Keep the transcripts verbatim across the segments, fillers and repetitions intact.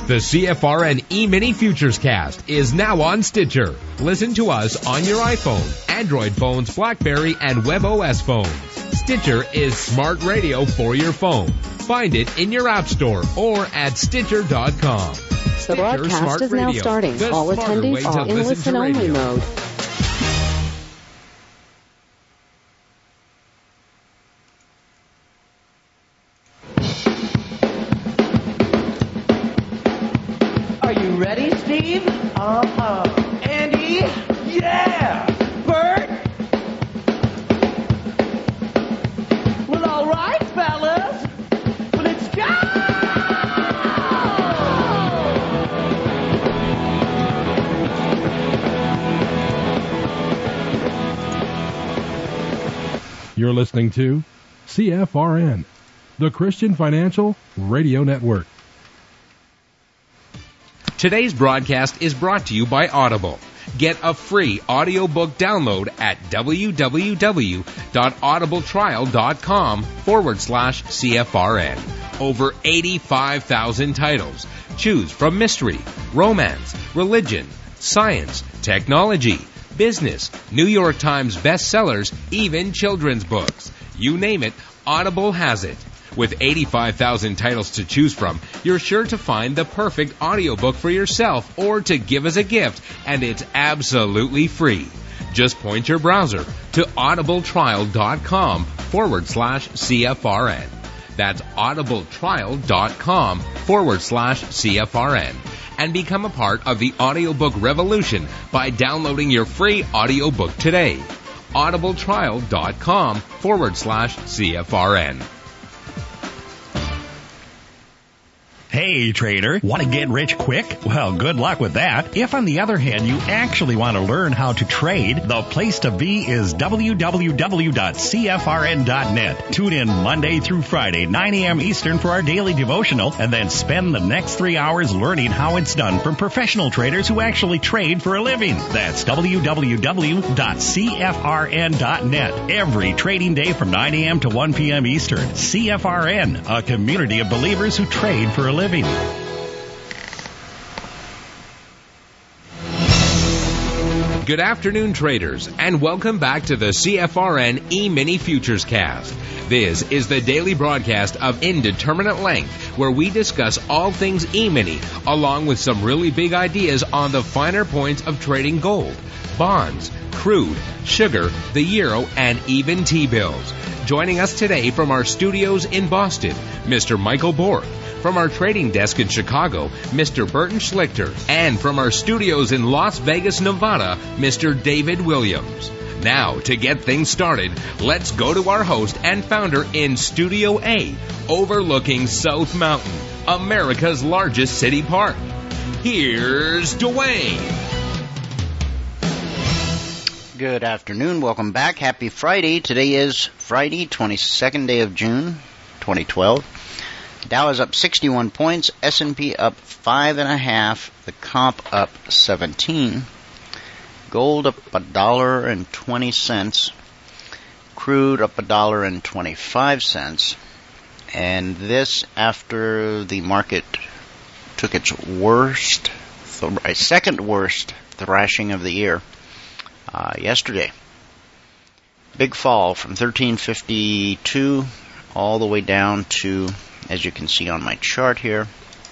The C F R N E-Mini Futures Cast is now on Stitcher. Listen to us on your iPhone, Android phones, BlackBerry, and WebOS phones. Stitcher is smart radio for your phone. Find it in your app store or at Stitcher dot com. The broadcast is now starting. All attendees are in listen-only mode. Are you ready, Steve? Uh-huh. Andy? Yeah! Bert? Well, all right, fellas. Well, let's go! You're listening to C F R N, the Christian Financial Radio Network. Today's broadcast is brought to you by Audible. Get a free audiobook download at www.audibletrial.com forward slash CFRN. Over eighty-five thousand titles. Choose from mystery, romance, religion, science, technology, business, New York Times bestsellers, even children's books. You name it, Audible has it. With eighty-five thousand titles to choose from, you're sure to find the perfect audiobook for yourself or to give as a gift, and it's absolutely free. Just point your browser to audibletrial.com forward slash CFRN. That's audibletrial.com forward slash CFRN. And become a part of the audiobook revolution by downloading your free audiobook today. audibletrial.com forward slash CFRN. Hey, trader, want to get rich quick? Well, good luck with that. If, on the other hand, you actually want to learn how to trade, the place to be is w w w dot c f r n dot net. Tune in Monday through Friday, nine a.m. Eastern for our daily devotional, and then spend the next three hours learning how it's done from professional traders who actually trade for a living. That's w w w dot c f r n dot net. Every trading day from nine a.m. to one p.m. Eastern. C F R N, a community of believers who trade for a living. Living. Good afternoon, traders, and welcome back to the C F R N E-Mini Futures Cast. This is the daily broadcast of Indeterminate Length, where we discuss all things E-Mini, along with some really big ideas on the finer points of trading gold, bonds, crude, sugar, the euro, and even T-bills. Joining us today from our studios in Boston, Mister Michael Bork. From our trading desk in Chicago, Mister Burton Schlichter. And from our studios in Las Vegas, Nevada, Mister David Williams. Now, to get things started, let's go to our host and founder in Studio A, overlooking South Mountain, America's largest city park. Here's Dwayne. Good afternoon. Welcome back. Happy Friday. Today is Friday, twenty-second day of June, twenty twelve. Dow is up sixty-one points, S and P up five and a half, the comp up seventeen, gold up a dollar and twenty cents, crude up a dollar and twenty-five cents, and this after the market took its worst, th- second worst thrashing of the year uh, yesterday. Big fall from thirteen fifty-two all the way down to, as you can see on my chart here,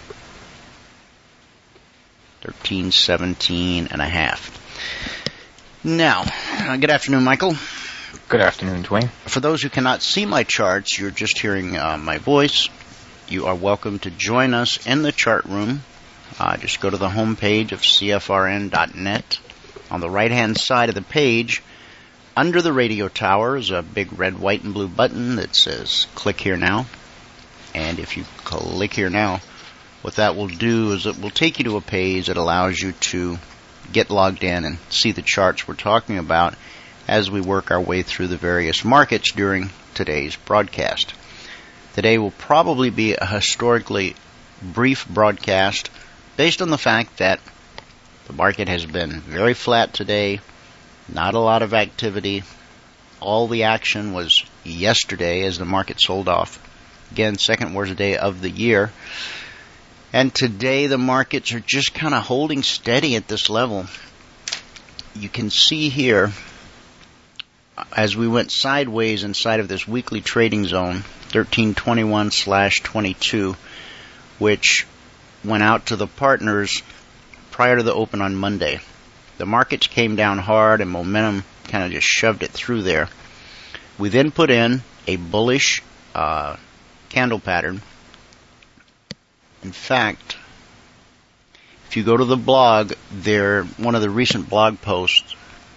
thirteen seventeen and a half. Now, uh, good afternoon, Michael. Good afternoon, Dwayne. For those who cannot see my charts, you're just hearing uh, my voice. You are welcome to join us in the chart room. Uh, just go to the home page of C F R N dot net. On the right-hand side of the page, under the radio tower is a big red, white, and blue button that says click here now. And if you click here now, what that will do is it will take you to a page that allows you to get logged in and see the charts we're talking about as we work our way through the various markets during today's broadcast. Today will probably be a historically brief broadcast based on the fact that the market has been very flat today, not a lot of activity. All the action was yesterday as the market sold off. Again, second worst day of the year. And today the markets are just kind of holding steady at this level. You can see here, as we went sideways inside of this weekly trading zone, thirteen twenty-one slash twenty-two, which went out to the partners prior to the open on Monday. The markets came down hard and momentum kind of just shoved it through there. We then put in a bullish uh, candle pattern. In fact, if you go to the blog, there, one of the recent blog posts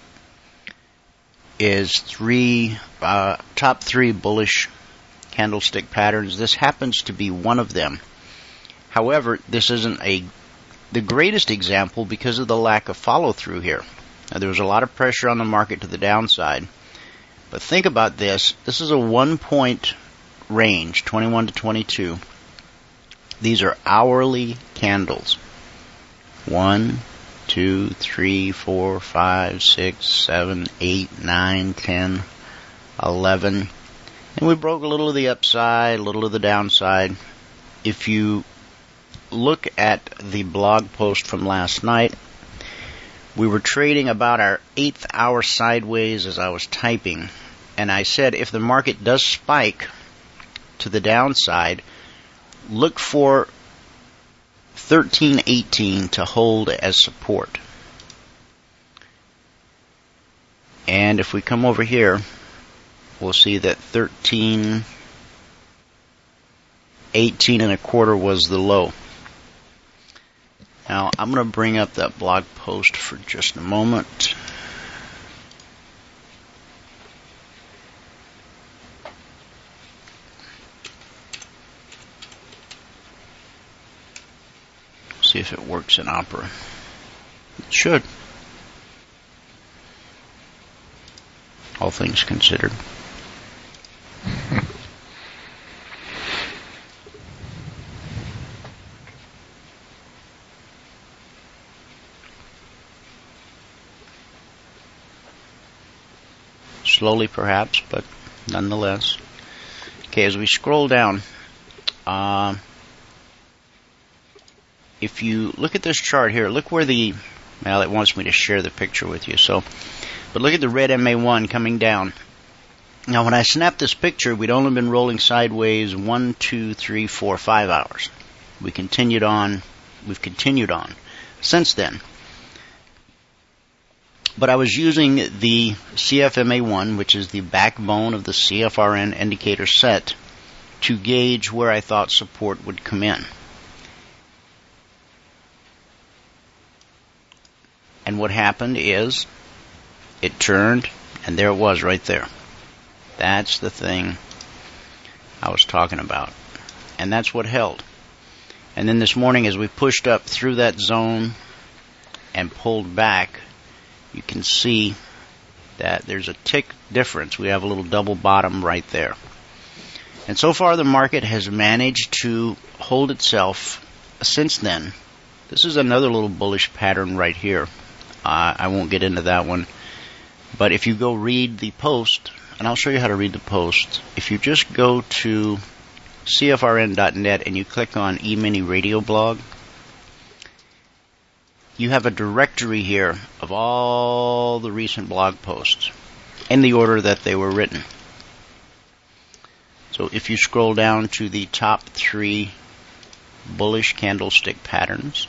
is three uh, top three bullish candlestick patterns. This happens to be one of them. However, this isn't a the greatest example because of the lack of follow-through here. Now, there was a lot of pressure on the market to the downside. But think about this. This is a one-point range, twenty-one to twenty-two. These are hourly candles. One, two, three, four, five, six, seven, eight, nine, ten, eleven. And we broke a little of the upside, a little of the downside. If you look at the blog post from last night, we were trading about our eighth hour sideways as I was typing. And I said if the market does spike to the downside, look for thirteen eighteen to hold as support. And if we come over here, we'll see that thirteen eighteen and a quarter was the low. Now, I'm going to bring up that blog post for just a moment. See if it works in Opera. It should. All things considered. Slowly perhaps, but nonetheless. Okay, as we scroll down, uh, if you look at this chart here, look where the, well, it wants me to share the picture with you, so, but look at the red M A one coming down. Now, when I snapped this picture, we'd only been rolling sideways one, two, three, four, five hours. We continued on, we've continued on since then. But I was using the C F M A one, which is the backbone of the C F R N indicator set, to gauge where I thought support would come in. And what happened is, it turned, and there it was right there. That's the thing I was talking about. And that's what held. And then this morning, as we pushed up through that zone and pulled back, you can see that there's a tick difference. We have a little double bottom right there. And so far the market has managed to hold itself since then. This is another little bullish pattern right here. Uh, I won't get into that one. But if you go read the post, and I'll show you how to read the post. If you just go to C F R N dot net and you click on E-mini Radio Blog, you have a directory here of all the recent blog posts in the order that they were written. So if you scroll down to the top three bullish candlestick patterns,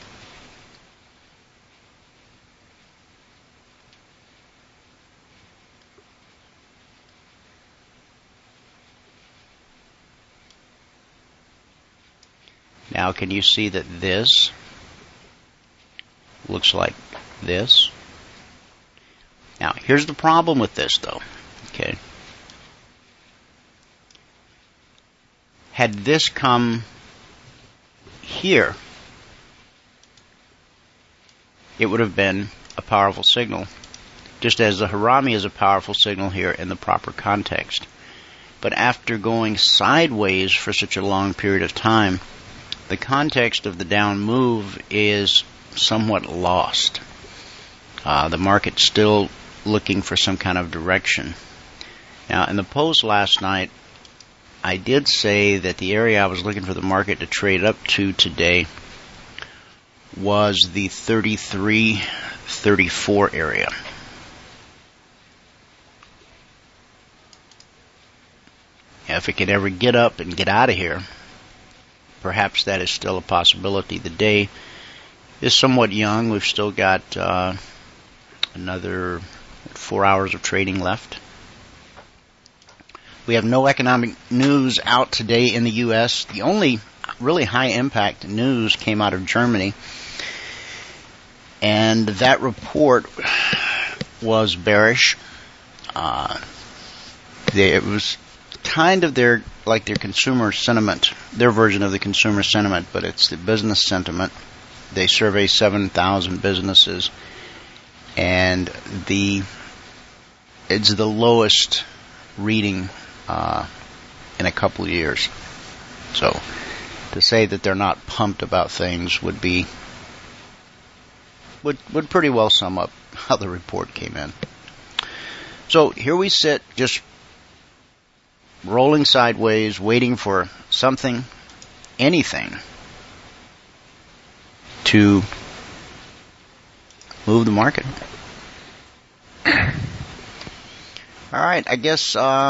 now can you see that this looks like this? Now, here's the problem with this, though. Okay. Had this come here, it would have been a powerful signal, just as the Harami is a powerful signal here in the proper context. But after going sideways for such a long period of time, the context of the down move is somewhat lost. Uh, the market's still looking for some kind of direction. Now, in the post last night, I did say that the area I was looking for the market to trade up to today was the thirty-three thirty-four area. If it could ever get up and get out of here, perhaps that is still a possibility. The day is somewhat young. We've still got uh, another four hours of trading left. We have no economic news out today in the U S. The only really high-impact news came out of Germany, and that report was bearish. Uh, they, it was kind of their like their consumer sentiment, their version of the consumer sentiment, but it's the business sentiment. They survey seven thousand businesses, and the it's the lowest reading uh, in a couple of years. So to say that they're not pumped about things would be would would pretty well sum up how the report came in. So here we sit, just rolling sideways, waiting for something, anything, to move the market. All right, I guess uh,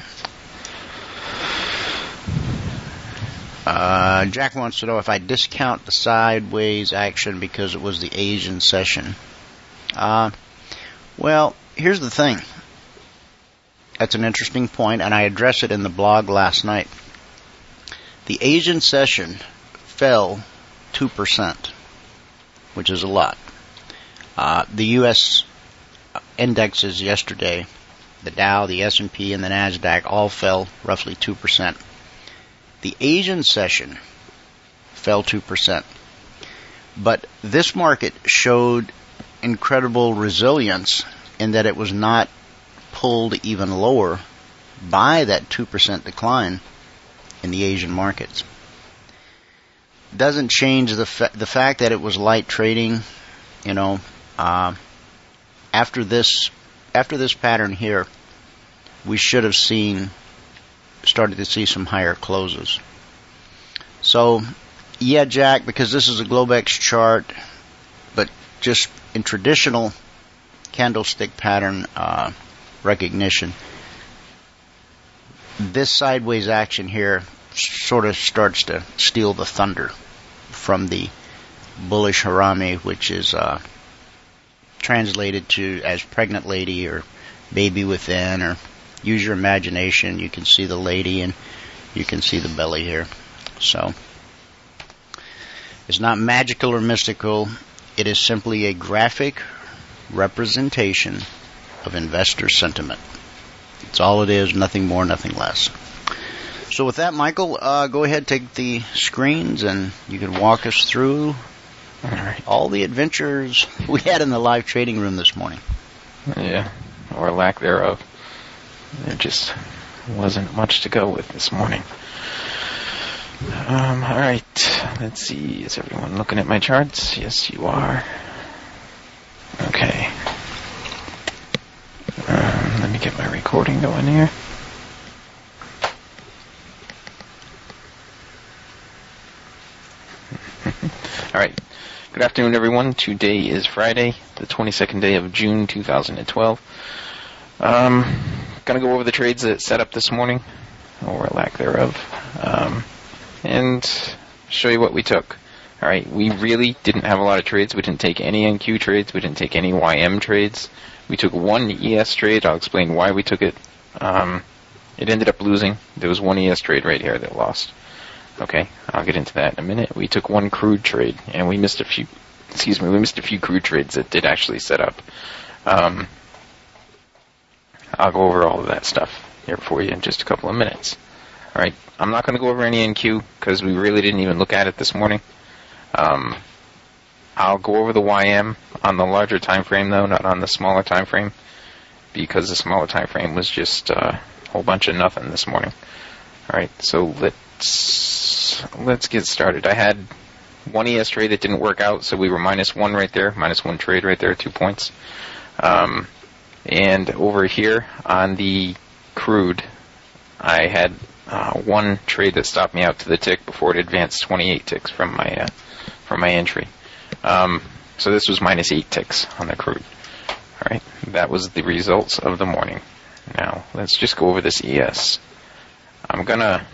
uh, Jack wants to know if I discount the sideways action because it was the Asian session. Uh, well, here's the thing. That's an interesting point, and I addressed it in the blog last night. The Asian session fell two percent, which is a lot. Uh, the U S indexes yesterday, the Dow, the S and P, and the NASDAQ all fell roughly two percent. The Asian session fell two percent. But this market showed incredible resilience in that it was not pulled even lower by that two percent decline in the Asian markets. Doesn't change the fa- the fact that it was light trading. You know, uh, after this after this pattern here, we should have seen started to see some higher closes. So, yeah, Jack, because this is a Globex chart, but just in traditional candlestick pattern uh, recognition, this sideways action here sort of starts to steal the thunder from the bullish harami, which is uh, translated to as pregnant lady or baby within, or use your imagination. You can see the lady and you can see the belly here. So it's not magical or mystical. It is simply a graphic representation of investor sentiment. That's all it is, nothing more, nothing less. So with that, Michael, uh, go ahead, take the screens, and you can walk us through all, right. all the adventures we had in the live trading room this morning. Yeah, or lack thereof. There just wasn't much to go with this morning. Um, all right, let's see. Is everyone looking at my charts? Yes, you are. Okay. Um, let me get my recording going here. All right. Good afternoon, everyone. Today is Friday, the twenty-second day of June, two thousand twelve. Um, gonna go over the trades that set up this morning, or lack thereof, um, and show you what we took. All right. We really didn't have a lot of trades. We didn't take any N Q trades. We didn't take any Y M trades. We took one E S trade. I'll explain why we took it. Um, it ended up losing. There was one E S trade right here that lost. Okay, I'll get into that in a minute. We took one crude trade, and we missed a few, excuse me, we missed a few crude trades that did actually set up. Um, I'll go over all of that stuff here for you in just a couple of minutes. All right, I'm not going to go over any N Q because we really didn't even look at it this morning. Um, I'll go over the Y M on the larger time frame, though, not on the smaller time frame, because the smaller time frame was just uh, a whole bunch of nothing this morning. All right, so let's let's get started. I had one E S trade that didn't work out, so we were minus one right there, minus one trade right there, two points. Um, and over here on the crude, I had uh, one trade that stopped me out to the tick before it advanced twenty-eight ticks from my uh, from my entry. Um, so this was minus eight ticks on the crude. All right, that was the results of the morning. Now let's just go over this E S. I'm gonna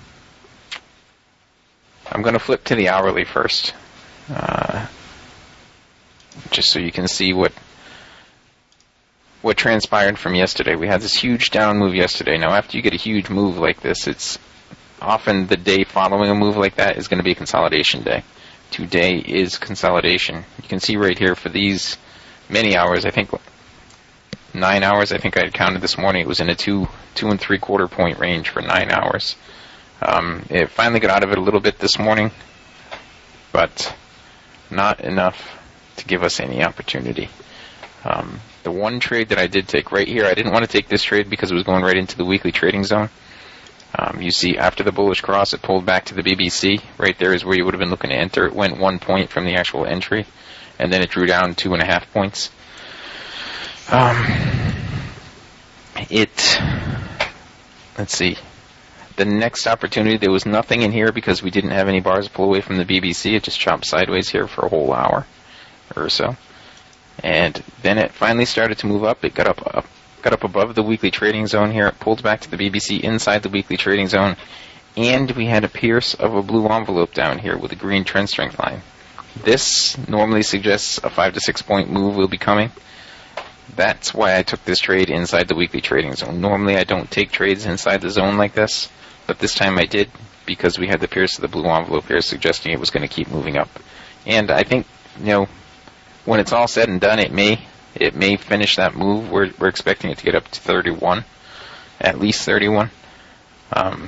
I'm gonna flip to the hourly first, uh, just so you can see what what transpired from yesterday. We had this huge down move yesterday. Now, after you get a huge move like this, it's often the day following a move like that is going to be a consolidation day. Today is consolidation. You can see right here for these many hours, I think nine hours, I think I had counted this morning, it was in a two, two and three quarter point range for nine hours. Um, it finally got out of it a little bit this morning, but not enough to give us any opportunity. Um, the one trade that I did take right here, I didn't want to take this trade because it was going right into the weekly trading zone. Um, you see, after the bullish cross, it pulled back to the B B C. Right there is where you would have been looking to enter. It went one point from the actual entry, and then it drew down two and a half points. Um, it, let's see. The next opportunity, there was nothing in here because we didn't have any bars pull away from the B B C. It just chopped sideways here for a whole hour or so. And then it finally started to move up. It got up, up got up above the weekly trading zone here. It pulled back to the B B C inside the weekly trading zone. And we had a pierce of a blue envelope down here with a green trend strength line. This normally suggests a five to six point move will be coming. That's why I took this trade inside the weekly trading zone. Normally I don't take trades inside the zone like this, but this time I did because we had the pierce of the blue envelope here suggesting it was going to keep moving up. And I think, you know, when it's all said and done, it may it may finish that move. We're we're expecting it to get up to thirty-one, at least thirty-one. Um,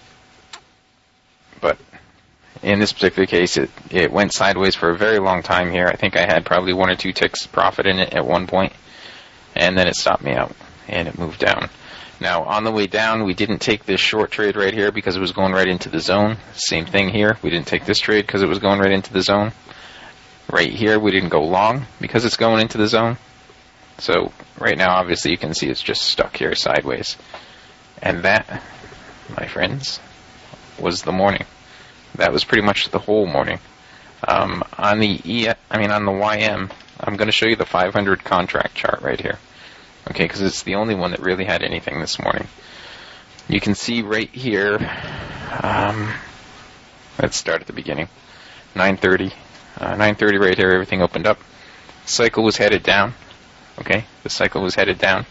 but in this particular case, it it went sideways for a very long time here. I think I had probably one or two ticks profit in it at one point, and then it stopped me out and it moved down. Now on the way down, we didn't take this short trade right here because it was going right into the zone. Same thing here. We didn't take this trade because it was going right into the zone. Right here, we didn't go long because it's going into the zone. So right now, obviously, you can see it's just stuck here sideways. And that, my friends, was the morning. That was pretty much the whole morning. Um, on the E, I mean on the Y M, I'm going to show you the five hundred contract chart right here. Okay, because it's the only one that really had anything this morning. You can see right here. Um, let's start at the beginning. nine thirty. Uh, nine thirty right here, everything opened up. Cycle was headed down. Okay, the cycle was headed down.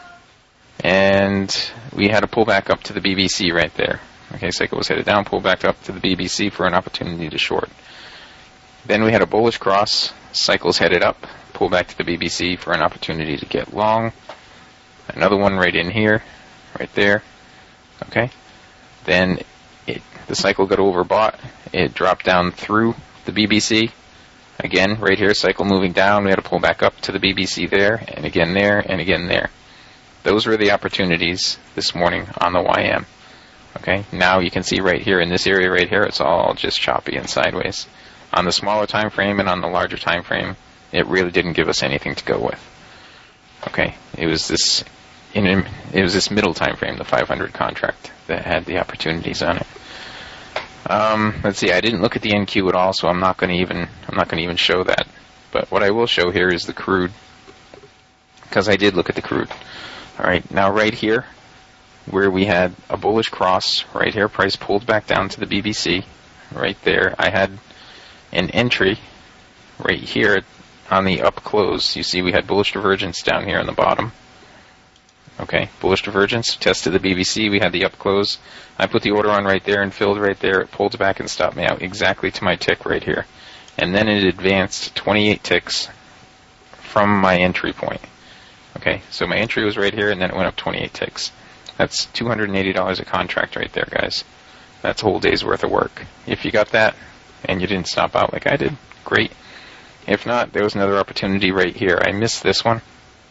And we had a pullback up to the B B C right there. Okay, cycle was headed down, pulled back up to the B B C for an opportunity to short. Then we had a bullish cross. Cycle's headed up, pull back to the B B C for an opportunity to get long. Another one right in here, right there. Okay, then it, the cycle got overbought. It dropped down through the B B C. Again, right here, cycle moving down. We had to pull back up to the B B C there, and again there, and again there. Those were the opportunities this morning on the Y M. Okay, now you can see right here in this area right here, it's all just choppy and sideways. On the smaller time frame and on the larger time frame, it really didn't give us anything to go with. Okay, it was this in it was this middle time frame, the five hundred contract, that had the opportunities on it. Um, let's see. I didn't look at the N Q at all, so I'm not going to even I'm not going to even show that. But what I will show here is the crude, because I did look at the crude. All right, now right here, where we had a bullish cross, right here, price pulled back down to the B B C. Right there, I had an entry right here on the up close. You see, we had bullish divergence down here on the bottom. Okay, bullish divergence, tested the B B C, we had the up close. I put the order on right there and filled right there. It pulled back and stopped me out exactly to my tick right here. And then it advanced twenty-eight ticks from my entry point. Okay, so my entry was right here and then it went up twenty-eight ticks. That's two hundred eighty dollars a contract right there, guys. That's a whole day's worth of work. If you got that and you didn't stop out like I did, great. If not, there was another opportunity right here. I missed this one.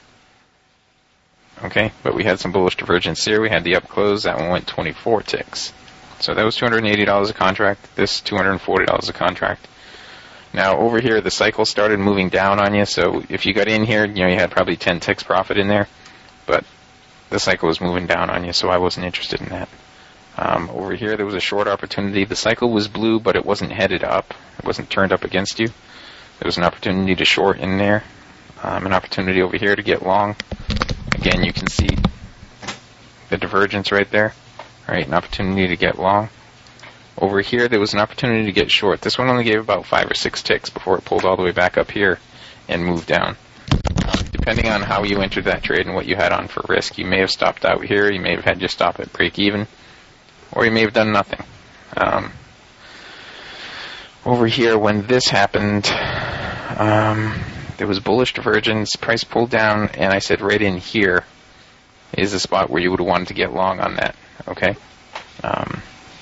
Okay, but we had some bullish divergence here. We had the up close. That one went twenty-four ticks. So that was two hundred eighty dollars a contract. This, two hundred forty dollars a contract. Now, over here, the cycle started moving down on you. So if you got in here, you know, you had probably ten ticks profit in there. But the cycle was moving down on you, so I wasn't interested in that. Um, over here, there was a short opportunity. The cycle was blue, but it wasn't headed up. It wasn't turned up against you. There was an opportunity to short in there. Um, an opportunity over here to get long. Again, you can see the divergence right there. All right, an opportunity to get long. Over here, there was an opportunity to get short. This one only gave about five or six ticks before it pulled all the way back up here and moved down. Um, depending on how you entered that trade and what you had on for risk, you may have stopped out here, you may have had your stop at break even, or you may have done nothing. Um, over here, when this happened, um, there was bullish divergence, price pulled down, and I said right in here is the spot where you would have wanted to get long on that, okay? Um,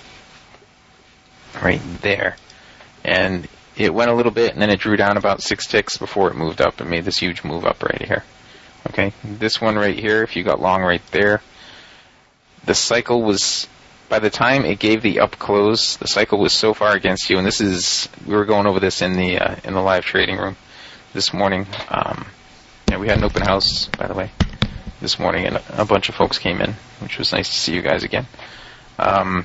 right there. And it went a little bit, and then it drew down about six ticks before it moved up and made this huge move up right here, okay? This one right here, if you got long right there, the cycle was, by the time it gave the up close, the cycle was so far against you, and this is, we were going over this in the uh, in the live trading room this morning. Um, yeah, we had an open house, by the way, this morning, and a, a bunch of folks came in, which was nice to see you guys again. Um,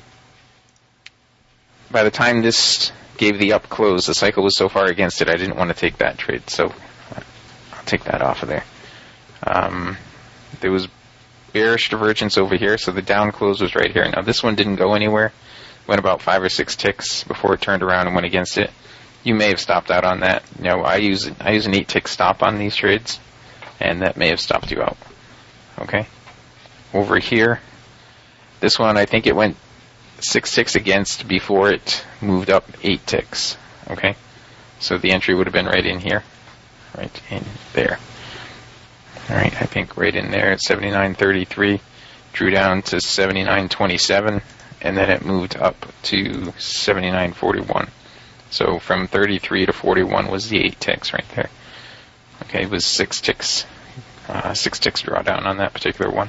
by the time this gave the up close, the cycle was so far against it, I didn't want to take that trade, so I'll take that off of there. Um, there was bearish divergence over here, so the down close was right here. Now, this one didn't go anywhere. Went about five or six ticks before it turned around and went against it. You may have stopped out on that. You know, I use I use an eight tick stop on these trades, and that may have stopped you out. Okay? Over here, this one, I think it went six ticks against before it moved up eight ticks. Okay? So the entry would have been right in here. Right in there. Alright, I think right in there at seventy-nine thirty-three, drew down to seventy-nine twenty-seven, and then it moved up to seventy-nine forty-one. So from thirty-three to forty-one was the eight ticks right there. Okay, it was six ticks, uh, six ticks drawdown on that particular one.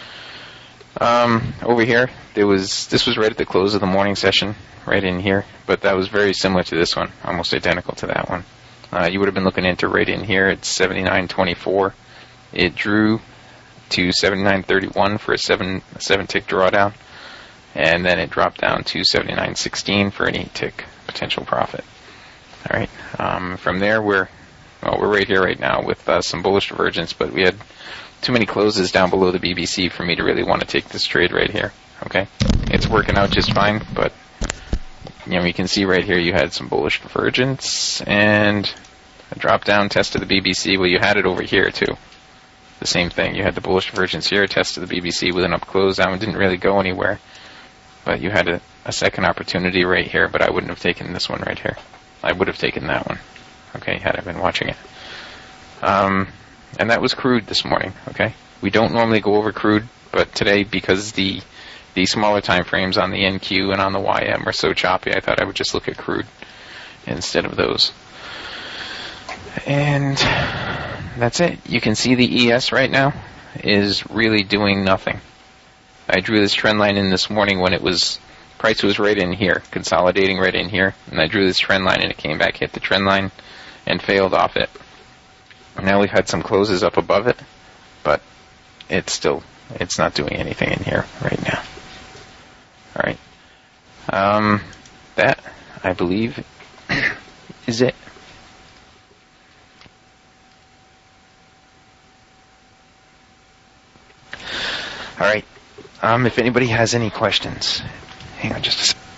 Um, over here, there was, this was right at the close of the morning session, right in here, but that was very similar to this one, almost identical to that one. Uh, you would have been looking into right in here at seventy-nine twenty-four. It drew to seventy-nine thirty-one for a seven a seven tick drawdown, and then it dropped down to seventy-nine sixteen for an eight tick potential profit. All right. Um, from there, we're well, we're right here right now with uh, some bullish divergence, but we had too many closes down below the B B C for me to really want to take this trade right here. Okay, it's working out just fine, but you know you can see right here you had some bullish divergence and a drop down test of the B B C. Well, you had it over here too. The same thing. You had the bullish divergence here, test of the B B C with an up close. That one didn't really go anywhere. But you had a, a second opportunity right here, but I wouldn't have taken this one right here. I would have taken that one, okay, had I been watching it. Um, and that was crude this morning, okay? We don't normally go over crude, but today, because the the smaller time frames on the N Q and on the Y M are so choppy, I thought I would just look at crude instead of those. And that's it. You can see the E S right now is really doing nothing. I drew this trend line in this morning when it was, price was right in here, consolidating right in here, and I drew this trend line and it came back, hit the trend line, and failed off it. Now we've had some closes up above it, but it's still, it's not doing anything in here right now. Alright. Um, that, I believe, is it. All right. Um, if anybody has any questions, hang on just a second.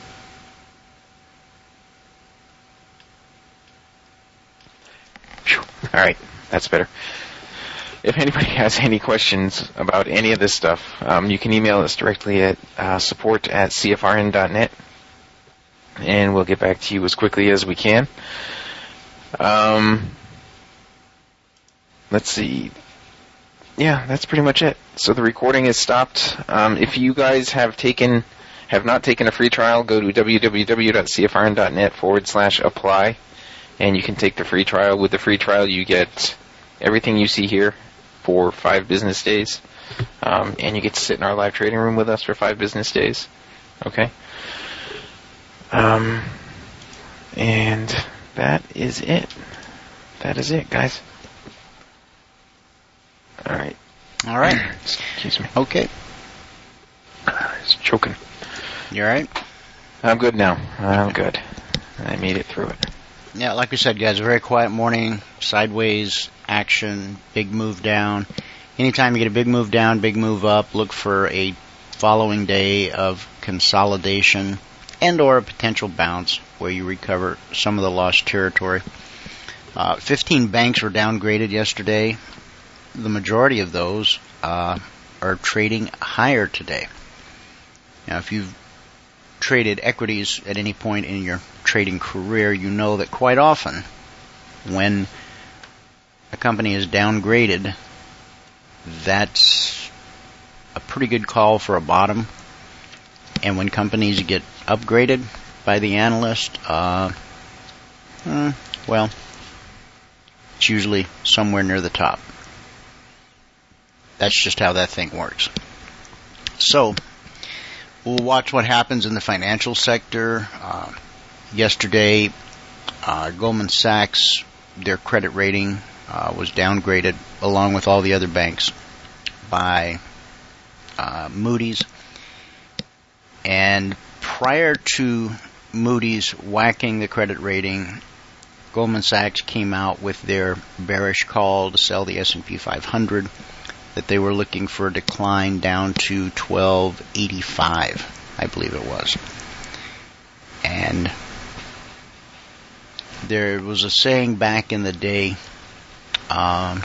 All right, that's better. If anybody has any questions about any of this stuff, um, you can email us directly at uh, support at c f r n dot net, and we'll get back to you as quickly as we can. Um, let's see. Yeah, that's pretty much it. So the recording is stopped. Um, if you guys have taken, have not taken a free trial, go to w w w dot c f r n dot net forward slash apply, and you can take the free trial. With the free trial, you get everything you see here for five business days, um, and you get to sit in our live trading room with us for five business days. Okay? Um, and that is it. That is it, guys. All right. All right. Excuse me. Okay. It's choking. You all right? I'm good now. I'm good. I made it through it. Yeah, like we said, guys, a very quiet morning, sideways action, big move down. Anytime you get a big move down, big move up, look for a following day of consolidation and or a potential bounce where you recover some of the lost territory. Uh, fifteen banks were downgraded yesterday. The majority of those uh, are trading higher today. Now, if you've traded equities at any point in your trading career, you know that quite often when a company is downgraded, that's a pretty good call for a bottom. And when companies get upgraded by the analyst, uh, hmm, well, it's usually somewhere near the top. That's just how that thing works. So, we'll watch what happens in the financial sector. Uh, yesterday, uh, Goldman Sachs, their credit rating uh, was downgraded along with all the other banks by uh, Moody's. And prior to Moody's whacking the credit rating, Goldman Sachs came out with their bearish call to sell the S and P five hundred, that they were looking for a decline down to twelve eighty-five, I believe it was. And there was a saying back in the day, um,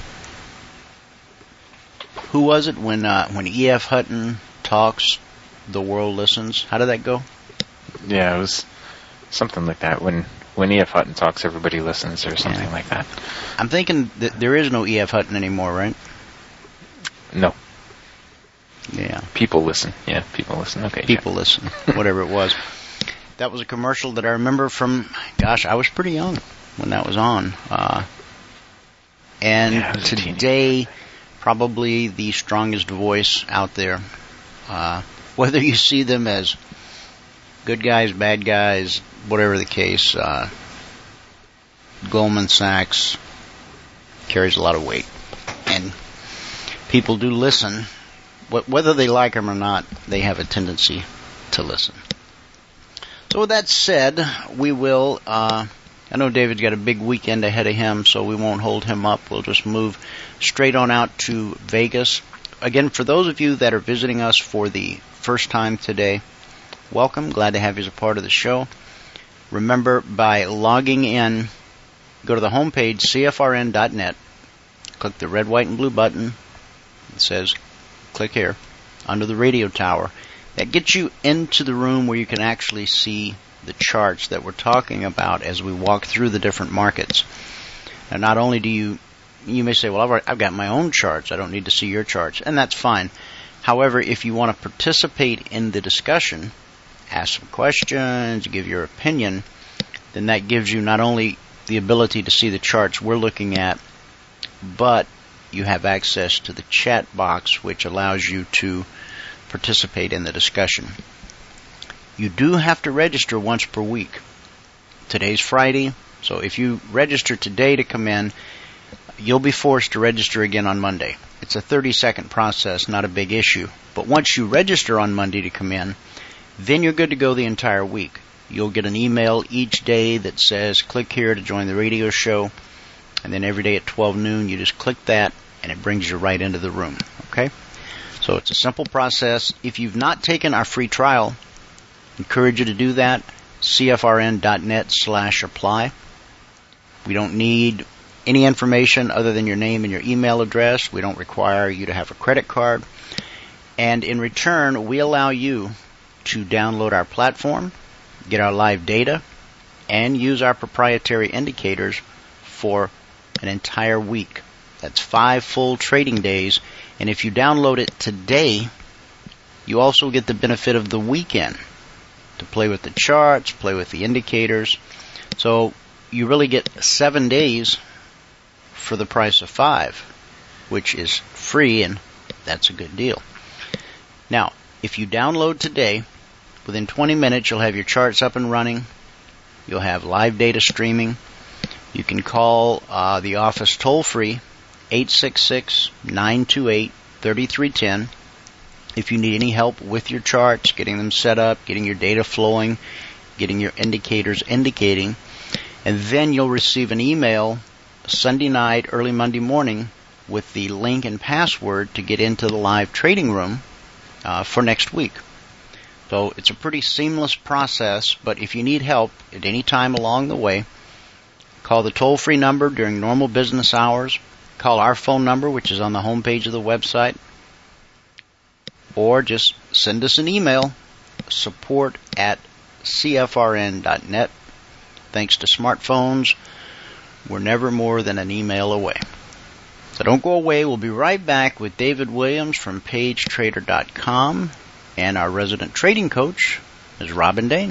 who was it when uh, when E F Hutton talks, the world listens? How did that go? Yeah, it was something like that. When when E F Hutton talks, everybody listens, or something yeah. like that. I'm thinking that there is no E F Hutton anymore, right? No. Yeah. People listen. Yeah, people listen. Okay. People yeah. listen. Whatever it was. That was a commercial that I remember from, gosh, I was pretty young when that was on. Uh, and yeah, today, probably the strongest voice out there. Uh, whether you see them as good guys, bad guys, whatever the case, uh, Goldman Sachs carries a lot of weight. And people do listen. Whether they like them or not, they have a tendency to listen. So with that said, we will, uh, I know David's got a big weekend ahead of him, so we won't hold him up. We'll just move straight on out to Vegas. Again, for those of you that are visiting us for the first time today, welcome. Glad to have you as a part of the show. Remember, by logging in, go to the homepage, C F R N dot net, click the red, white, and blue button. It says, click here, under the radio tower. That gets you into the room where you can actually see the charts that we're talking about as we walk through the different markets. And not only do you, you may say, well, I've, already, I've got my own charts. I don't need to see your charts. And that's fine. However, if you want to participate in the discussion, ask some questions, give your opinion, then that gives you not only the ability to see the charts we're looking at, but you have access to the chat box, which allows you to participate in the discussion. You do have to register once per week. Today's Friday, so if you register today to come in, you'll be forced to register again on Monday. It's a thirty-second process, not a big issue. But once you register on Monday to come in, then you're good to go the entire week. You'll get an email each day that says, click here to join the radio show. And then every day at twelve noon, you just click that, and it brings you right into the room. Okay? So it's a simple process. If you've not taken our free trial, encourage you to do that. C F R N dot net slash apply. We don't need any information other than your name and your email address. We don't require you to have a credit card. And in return, we allow you to download our platform, get our live data, and use our proprietary indicators for an entire week. That's five full trading days. And if you download it today, you also get the benefit of the weekend to play with the charts, play with the indicators. So you really get seven days for the price of five, which is free, and that's a good deal. Now, if you download today, within twenty minutes you'll have your charts up and running. You'll have live data streaming. You can call uh, the office toll-free, eight six six, nine two eight, three three one zero. If you need any help with your charts, getting them set up, getting your data flowing, getting your indicators indicating. And then you'll receive an email Sunday night, early Monday morning, with the link and password to get into the live trading room uh, for next week. So it's a pretty seamless process, but if you need help at any time along the way, call the toll-free number during normal business hours, call our phone number, which is on the homepage of the website, or just send us an email, support at C F R N dot net. Thanks to smartphones, we're never more than an email away. So don't go away. We'll be right back with David Williams from page trader dot com, and our resident trading coach is Robin Dane.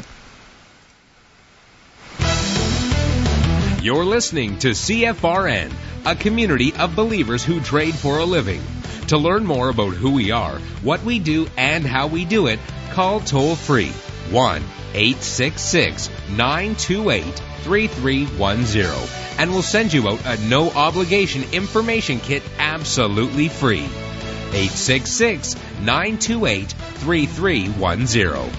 You're listening to C F R N, a community of believers who trade for a living. To learn more about who we are, what we do, and how we do it, call toll-free one eight six six, nine two eight, three three one zero, and we'll send you out a no-obligation information kit absolutely free. eight six six, nine two eight, three three one zero.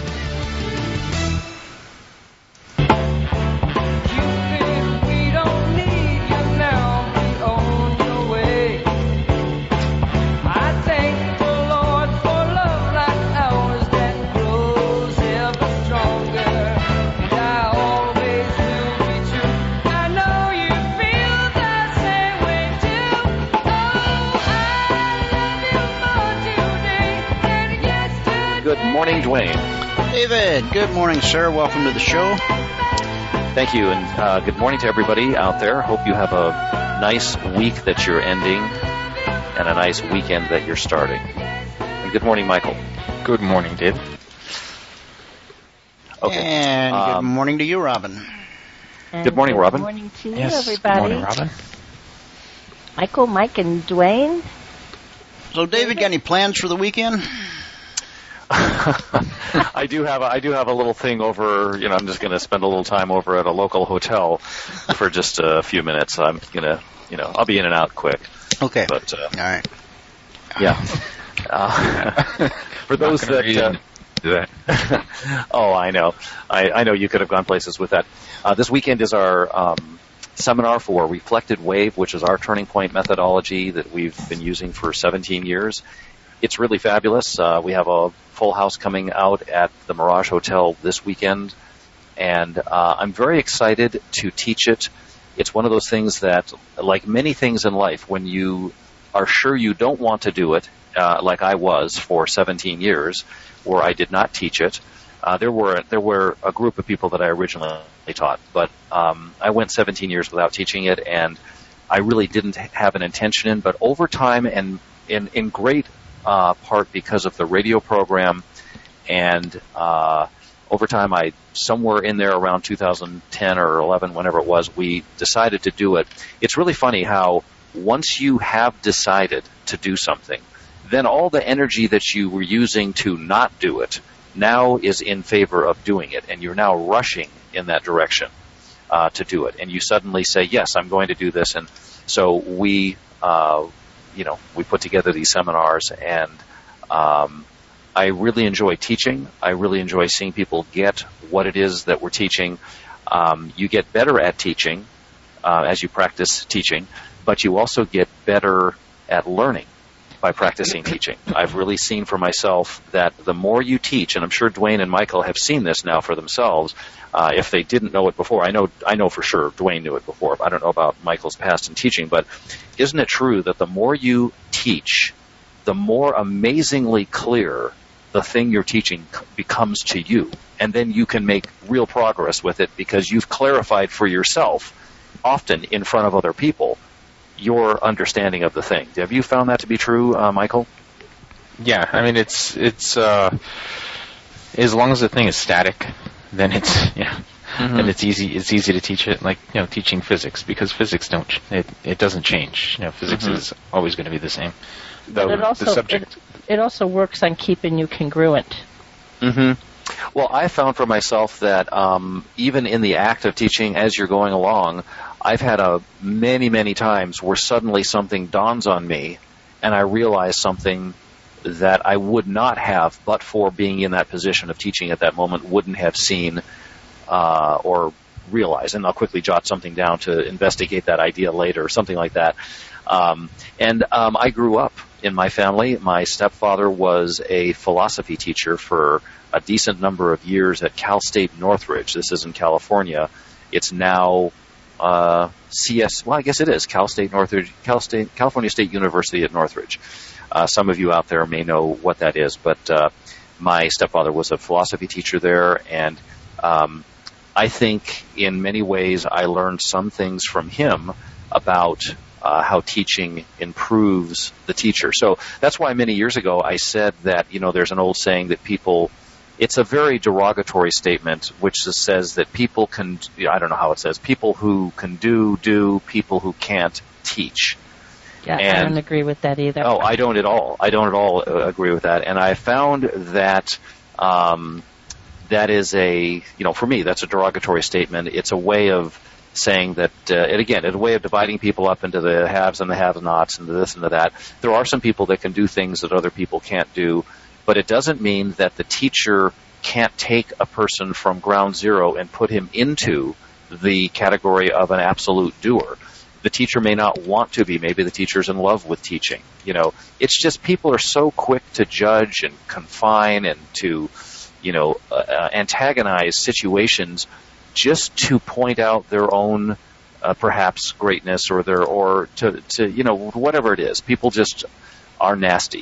Morning, Dwayne. David, good morning, sir. Welcome to the show. Thank you, and uh, good morning to everybody out there. Hope you have a nice week that you're ending and a nice weekend that you're starting. And good morning, Michael. Good morning, Dave. Okay. And um, good morning to you, Robin. And good morning, Robin. Good morning to you, yes, everybody. Good morning, Robin. Michael, Mike, and Dwayne. So, David, got any plans for the weekend? I do have a, I do have a little thing over. You know, I'm just going to spend a little time over at a local hotel for just a few minutes. I'm gonna, you know, I'll be in and out quick. Okay. But uh, all right. Yeah. Uh, for those that. Uh, do that. Oh, I know. I, I know you could have gone places with that. Uh, this weekend is our um, seminar for Reflected Wave, which is our turning point methodology that we've been using for seventeen years. It's really fabulous. Uh, we have a full house coming out at the Mirage Hotel this weekend, and uh, I'm very excited to teach it. It's one of those things that, like many things in life, when you are sure you don't want to do it, uh, like I was for seventeen years, where I did not teach it, uh, there were there were a group of people that I originally taught, but um, I went seventeen years without teaching it, and I really didn't have an intention in. But over time, and in, in great Uh, part because of the radio program, and uh, over time, I somewhere in there around two thousand ten or eleven, whenever it was, we decided to do it. It's really funny how once you have decided to do something, then all the energy that you were using to not do it now is in favor of doing it, and you're now rushing in that direction uh, to do it. And you suddenly say, yes, I'm going to do this. And so we, uh, you know, we put together these seminars, and um, I really enjoy teaching. I really enjoy seeing people get what it is that we're teaching. Um, you get better at teaching uh, as you practice teaching, but you also get better at learning by practicing teaching. I've really seen for myself that the more you teach, and I'm sure Dwayne and Michael have seen this now for themselves, uh, if they didn't know it before, I know I know for sure Dwayne knew it before. I don't know about Michael's past in teaching, but isn't it true that the more you teach, the more amazingly clear the thing you're teaching becomes to you, and then you can make real progress with it because you've clarified for yourself, often in front of other people, your understanding of the thing. Have you found that to be true, uh, Michael? Yeah, I mean, it's it's uh, as long as the thing is static, then it's yeah, mm-hmm. then it's easy. It's easy to teach it, like you know, teaching physics, because physics don't it it doesn't change. You know, physics mm-hmm. is always going to be the same. The, but it also the subject. It, it also works on keeping you congruent. Mm-hmm. Well, I found for myself that um, even in the act of teaching, as you're going along, I've had a many, many times where suddenly something dawns on me, and I realize something that I would not have, but for being in that position of teaching at that moment, wouldn't have seen uh, or realize, and I'll quickly jot something down to investigate that idea later, or something like that. Um, and um, I grew up in my family. My stepfather was a philosophy teacher for a decent number of years at Cal State Northridge. This is in California. It's now uh, C S. Well, I guess it is Cal State Northridge, Cal State, California State University at Northridge. Uh, some of you out there may know what that is, but uh, my stepfather was a philosophy teacher there, and um, I think in many ways I learned some things from him about uh, how teaching improves the teacher. So that's why many years ago I said that, you know, there's an old saying that people, it's a very derogatory statement which says that people can, I don't know how it says, people who can do, do, people who can't teach. Yeah, and, I don't agree with that either. Oh, I don't at all. I don't at all uh, agree with that. And I found that um, that is a, you know, for me, that's a derogatory statement. It's a way of saying that, uh, and again, it's a way of dividing people up into the haves and the have-nots and the this and the that. There are some people that can do things that other people can't do, but it doesn't mean that the teacher can't take a person from ground zero and put him into the category of an absolute doer. The teacher may not want to be. Maybe the teacher's in love with teaching. You know, it's just people are so quick to judge and confine and to, you know, uh, antagonize situations just to point out their own, uh, perhaps, greatness or their, or to, to, you know, whatever it is. People just are nasty.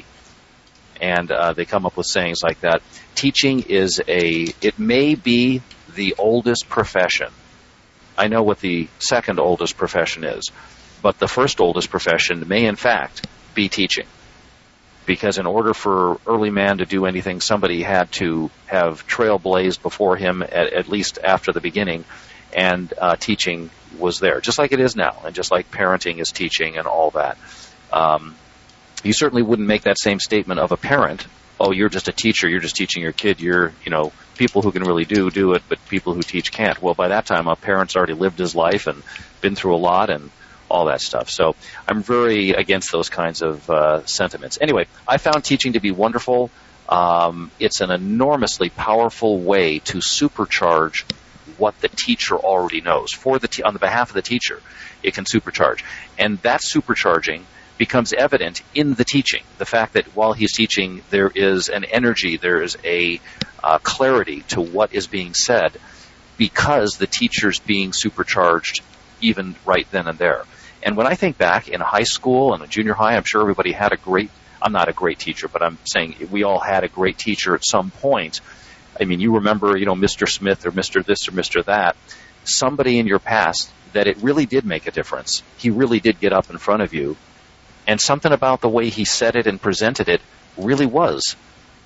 And uh, they come up with sayings like that. Teaching is a, it may be the oldest profession. I know what the second oldest profession is, but the first oldest profession may, in fact, be teaching. Because in order for early man to do anything, somebody had to have trailblazed before him, at, at least after the beginning, and uh, teaching was there, just like it is now, and just like parenting is teaching and all that. Um, you certainly wouldn't make that same statement of a parent. Oh, you're just a teacher, you're just teaching your kid, you're, you know, people who can really do, do it, but people who teach can't. Well, by that time, a parent's already lived his life and been through a lot and all that stuff. So I'm very against those kinds of uh, sentiments. Anyway, I found teaching to be wonderful. Um, it's an enormously powerful way to supercharge what the teacher already knows. For the te- on the behalf of the teacher, it can supercharge. And that supercharging becomes evident in the teaching. The fact that while he's teaching, there is an energy, there is a uh, clarity to what is being said because the teacher's being supercharged even right then and there. And when I think back in high school and junior high, I'm sure everybody had a great, I'm not a great teacher, but I'm saying we all had a great teacher at some point. I mean, you remember, you know, Mister Smith or Mister this or Mister that, somebody in your past that it really did make a difference. He really did get up in front of you. And something about the way he said it and presented it really was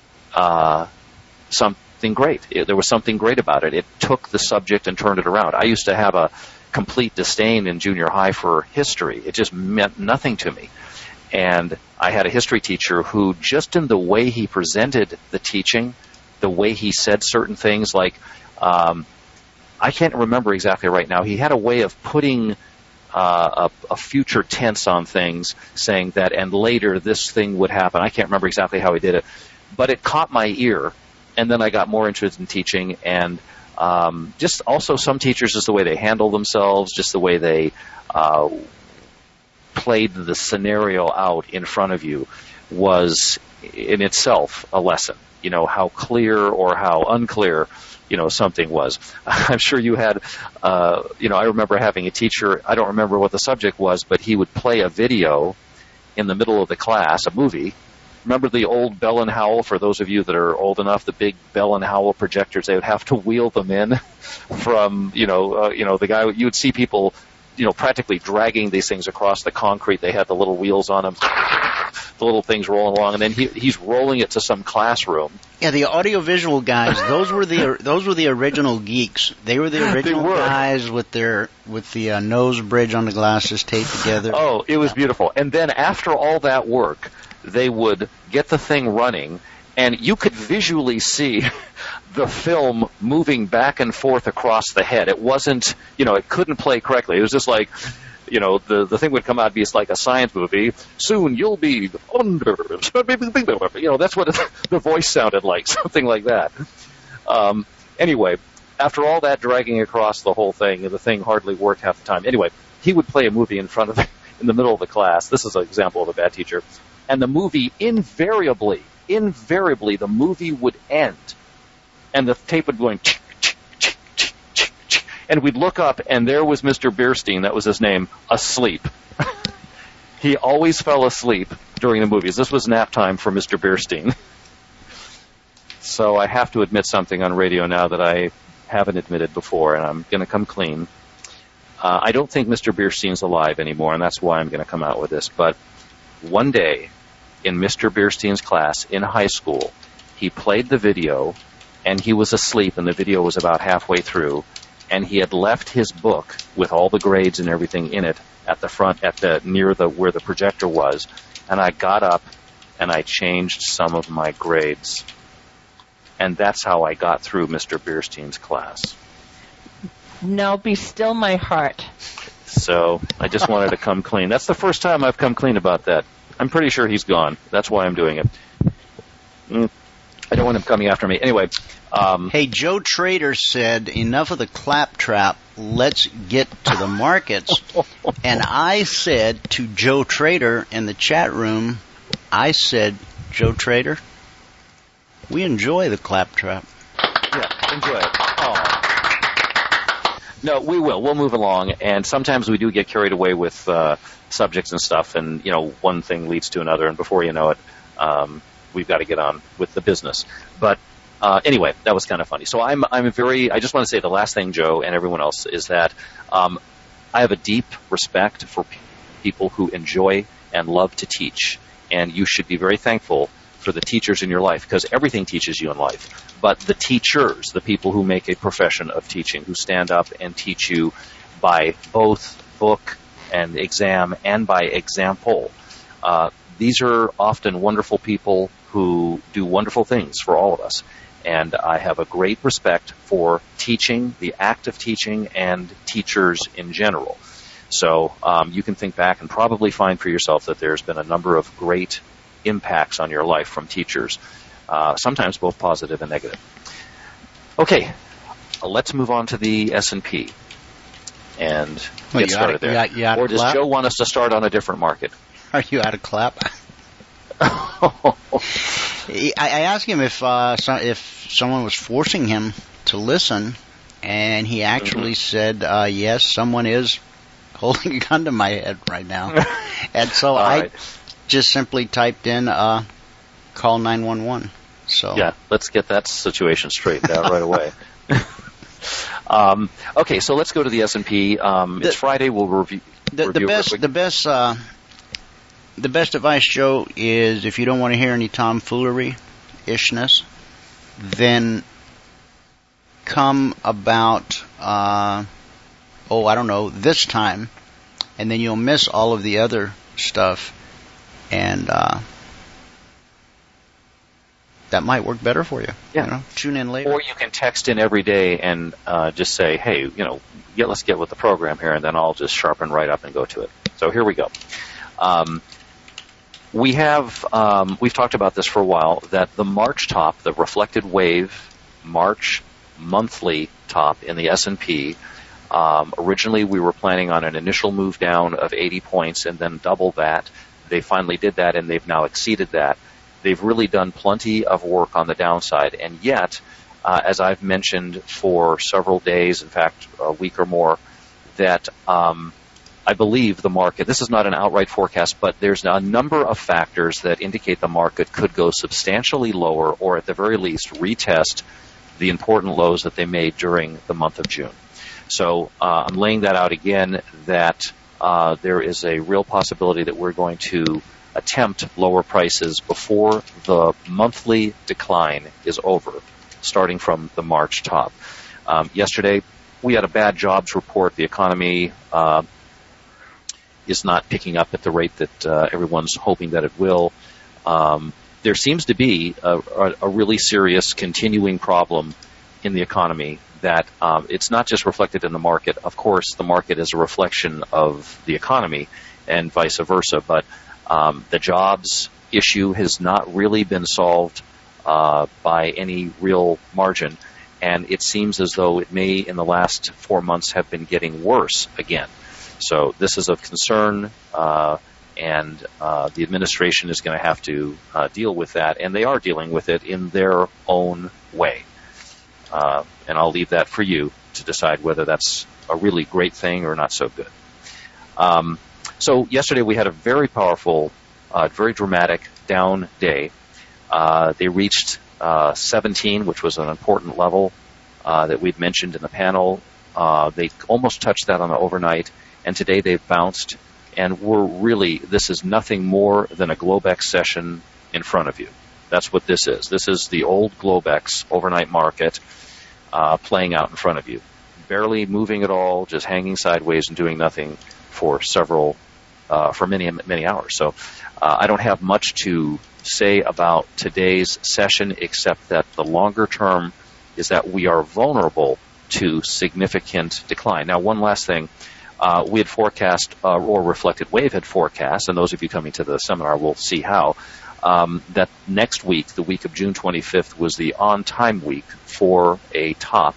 uh, something great. It, there was something great about it. It took the subject and turned it around. I used to have a complete disdain in junior high for history. It just meant nothing to me. And I had a history teacher who, just in the way he presented the teaching, the way he said certain things, like, um, I can't remember exactly right now, he had a way of putting Uh, a, a future tense on things, saying that, and later this thing would happen. I can't remember exactly how he did it, but it caught my ear, and then I got more interested in teaching, and um, just also some teachers, just the way they handle themselves, just the way they uh, played the scenario out in front of you was in itself a lesson. You know, how clear or how unclear, you know, something was. I'm sure you had, uh, you know, I remember having a teacher, I don't remember what the subject was, but he would play a video in the middle of the class, a movie. Remember the old Bell and Howell, for those of you that are old enough, the big Bell and Howell projectors, they would have to wheel them in from, you know, uh, you know, the guy, you would see people, you know, practically dragging these things across the concrete. They had the little wheels on them, the little things rolling along, and then he, he's rolling it to some classroom. Yeah, the audiovisual guys, those were the those were the original geeks. They were the original were. guys with their with the uh, nose bridge on the glasses taped together. Oh, it was beautiful. And then after all that work, they would get the thing running, and you could visually see the film moving back and forth across the head. It wasn't, you know, it couldn't play correctly. It was just like, you know, the, the thing would come out and be like a science movie. Soon you'll be under, you know, that's what the voice sounded like, something like that. Um, anyway, after all that dragging across the whole thing, the thing hardly worked half the time. Anyway, he would play a movie in front of, in the middle of the class. This is an example of a bad teacher. And the movie invariably, invariably, the movie would end. And the tape would go going, and we'd look up, and there was Mister Bierstein, that was his name, asleep. He always fell asleep during the movies. This was nap time for Mister Bierstein. So I have to admit something on radio now that I haven't admitted before, and I'm going to come clean. Uh, I don't think Mister Bierstein's alive anymore, and that's why I'm going to come out with this. But one day in Mister Bierstein's class in high school, he played the video, and he was asleep, and the video was about halfway through, and he had left his book with all the grades and everything in it at the front, at the near the where the projector was, and I got up and I changed some of my grades. And that's how I got through Mister Bierstein's class. Now be still my heart. So I just wanted to come clean. That's the first time I've come clean about that. I'm pretty sure he's gone. That's why I'm doing it. Mm, I don't want him coming after me. Anyway. Um, hey, Joe Trader said, enough of the claptrap. Let's get to the markets. And I said to Joe Trader in the chat room, I said, Joe Trader, we enjoy the claptrap. Yeah, enjoy it. Oh. No, we will. We'll move along. And sometimes we do get carried away with uh, subjects and stuff. And, you know, one thing leads to another. And before you know it, um, we've got to get on with the business. But uh, anyway, that was kind of funny. So I'm I'm very, I just want to say the last thing, Joe, and everyone else, is that um, I have a deep respect for p- people who enjoy and love to teach. And you should be very thankful for the teachers in your life, because everything teaches you in life. But the teachers, the people who make a profession of teaching, who stand up and teach you by both book and exam and by example, uh, these are often wonderful people who do wonderful things for all of us. And I have a great respect for teaching, the act of teaching, and teachers in general. So um, you can think back and probably find for yourself that there's been a number of great impacts on your life from teachers, uh, sometimes both positive and negative. Okay, let's move on to the S and P and well, get started of, there. You out, you out or does clap? Joe want us to start on a different market? Are you out of clap? I, I asked him if uh, so, if someone was forcing him to listen, and he actually mm-hmm. said, uh, yes, someone is holding a gun to my head right now. And so I right. just simply typed in, uh, call nine one one. So yeah, let's get that situation straightened out right away. um, okay, so let's go to the S and P. Um, the, it's Friday. We'll review. The, review the best, the best, uh, the best advice, Joe, is if you don't want to hear any tomfoolery, ishness, then come about, uh, oh, I don't know, this time, and then you'll miss all of the other stuff, and uh, that might work better for you. Yeah. You know, tune in later. Or you can text in every day and uh, just say, hey, you know, yeah, let's get with the program here, and then I'll just sharpen right up and go to it. So here we go. Um, we have, um, we've talked about this for a while, that the March top, the reflected wave March monthly top in the S and P, um, originally we were planning on an initial move down of eighty points and then double that. They finally did that, and they've now exceeded that. They've really done plenty of work on the downside, and yet, uh, as I've mentioned for several days, in fact, a week or more, that um, I believe the market, this is not an outright forecast, but there's a number of factors that indicate the market could go substantially lower, or at the very least retest the important lows that they made during the month of June. So uh, I'm laying that out again, that uh, there is a real possibility that we're going to attempt lower prices before the monthly decline is over, starting from the March top. Um, yesterday, we had a bad jobs report. The economy uh, is not picking up at the rate that uh, everyone's hoping that it will. Um, there seems to be a, a, a really serious continuing problem in the economy that um, it's not just reflected in the market. Of course, the market is a reflection of the economy and vice versa, but um, the jobs issue has not really been solved uh, by any real margin. and it seems as though it may, in the last four months, have been getting worse again. So this is of concern, uh, and uh, the administration is going to have to uh, deal with that, and they are dealing with it in their own way. Uh, and I'll leave that for you to decide whether that's a really great thing or not so good. Um, so yesterday we had a very powerful, uh, very dramatic down day. Uh, they reached uh, seventeen, which was an important level uh, that we'd mentioned in the panel. Uh, they almost touched that on the overnight, and today they've bounced, and we're really, this is nothing more than a Globex session in front of you. That's what this is. This is the old Globex overnight market uh, playing out in front of you. Barely moving at all, just hanging sideways and doing nothing for several, uh, for many, many hours. So uh, I don't have much to say about today's session, except that the longer term is that we are vulnerable to significant decline. Now, one last thing. Uh, we had forecast, uh, or Reflected Wave had forecast, and those of you coming to the seminar will see how, um, that next week, the week of June twenty-fifth, was the on-time week for a top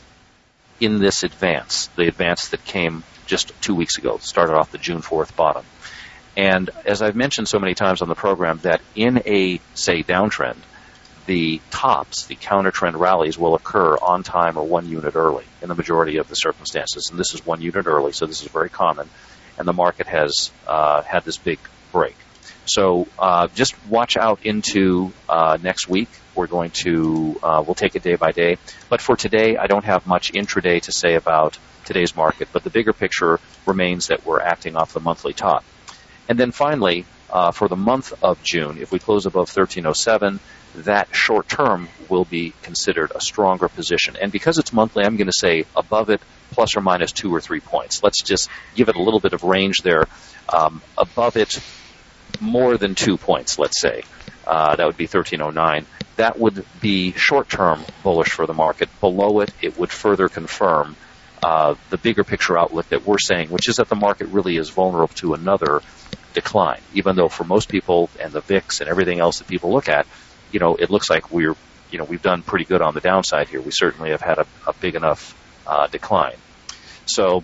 in this advance, the advance that came just two weeks ago, started off the June fourth bottom. And as I've mentioned so many times on the program, that in a, say, downtrend, the tops, the counter-trend rallies, will occur on time or one unit early in the majority of the circumstances. And this is one unit early, so this is very common. And the market has uh, had this big break. So uh, just watch out into uh, next week. We're going to, uh, we'll take it day by day. But for today, I don't have much intraday to say about today's market. But the bigger picture remains that we're acting off the monthly top. And then finally, uh, for the month of June, if we close above thirteen oh seven, that short term will be considered a stronger position. And because it's monthly, I'm going to say above it plus or minus two or three points. Let's just give it a little bit of range there. Um, above it, more than two points, let's say. Uh, that would be thirteen oh nine. That would be short-term bullish for the market. Below it, it would further confirm uh, the bigger picture outlook that we're saying, which is that the market really is vulnerable to another decline, even though for most people and the V I X and everything else that people look at, you know, it looks like we're, you know, we've done pretty good on the downside here. We certainly have had a, a big enough uh, decline. So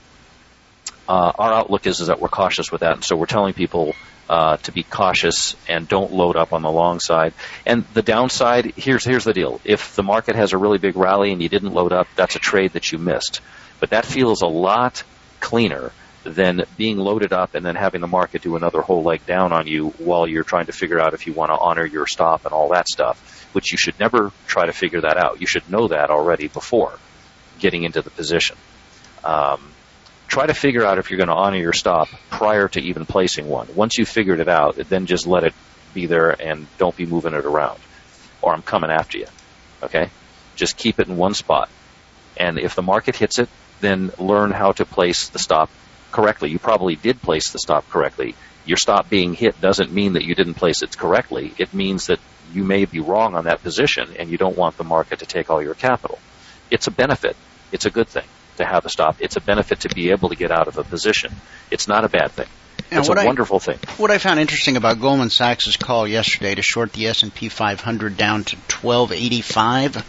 uh, our outlook is, is that we're cautious with that, and so we're telling people uh, to be cautious and don't load up on the long side. And the downside, here's here's the deal. If the market has a really big rally and you didn't load up, that's a trade that you missed. But that feels a lot cleaner than being loaded up and then having the market do another whole leg down on you while you're trying to figure out if you want to honor your stop and all that stuff, which you should never try to figure that out. You should know that already before getting into the position. Um, try to figure out if you're going to honor your stop prior to even placing one. Once you've figured it out, then just let it be there and don't be moving it around, or I'm coming after you. Okay? Just keep it in one spot. And if the market hits it, then learn how to place the stop correctly. You probably did place the stop correctly. Your stop being hit doesn't mean that you didn't place it correctly. It means that you may be wrong on that position and you don't want the market to take all your capital. It's a benefit. It's a good thing to have a stop. It's a benefit to be able to get out of a position. It's not a bad thing. And it's a I, wonderful thing. What I found interesting about Goldman Sachs' call yesterday to short the S and P five hundred down to twelve eighty-five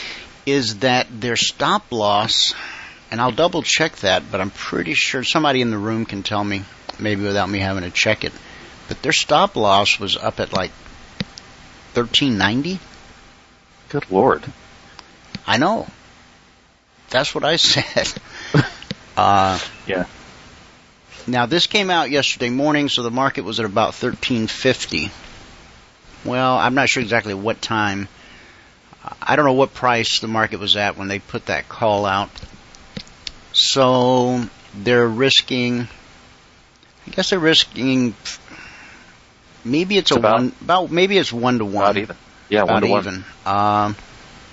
is that their stop loss, and I'll double check that, but I'm pretty sure somebody in the room can tell me, maybe without me having to check it, but their stop loss was up at like thirteen ninety. Good Lord. I know. That's what I said. uh, yeah. Now, this came out yesterday morning, so the market was at about thirteen fifty. Well, I'm not sure exactly what time. I don't know what price the market was at when they put that call out. So they're risking, I guess they're risking, maybe it's, it's a about, one, about, maybe it's one to one. About even. Yeah, about one to even. one. Um,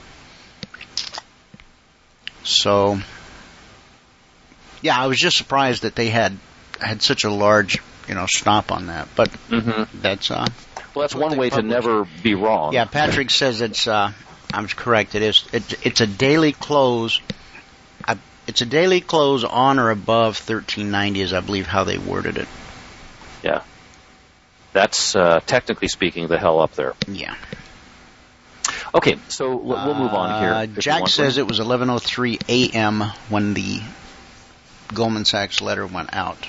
so, yeah, I was just surprised that they had had such a large, you know, stop on that. But mm-hmm. that's uh, well, that's one way published. to never be wrong. Yeah, Patrick says it's. Uh, I'm correct. It is. It, it's a daily close. I, it's a daily close on or above thirteen ninety, is I believe how they worded it. Yeah, that's uh, technically speaking the hell up there. Yeah. Okay, so we'll move on here. Uh, Jack says it was eleven oh three a.m. when the Goldman Sachs letter went out.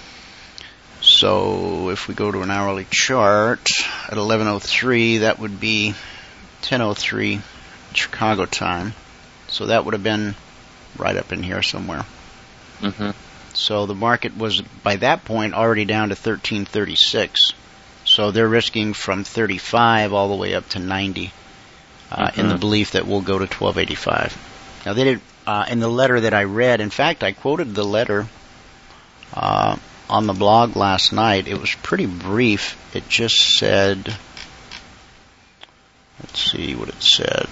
So if we go to an hourly chart at eleven oh three, that would be ten oh three Chicago time. So that would have been right up in here somewhere. Mm-hmm. So the market was, by that point, already down to thirteen thirty-six. So they're risking from thirty-five all the way up to ninety uh, mm-hmm. in the belief that we'll go to twelve eighty-five. Now, they did uh, in the letter that I read, in fact, I quoted the letter uh, on the blog last night. It was pretty brief. It just said, let's see what it said.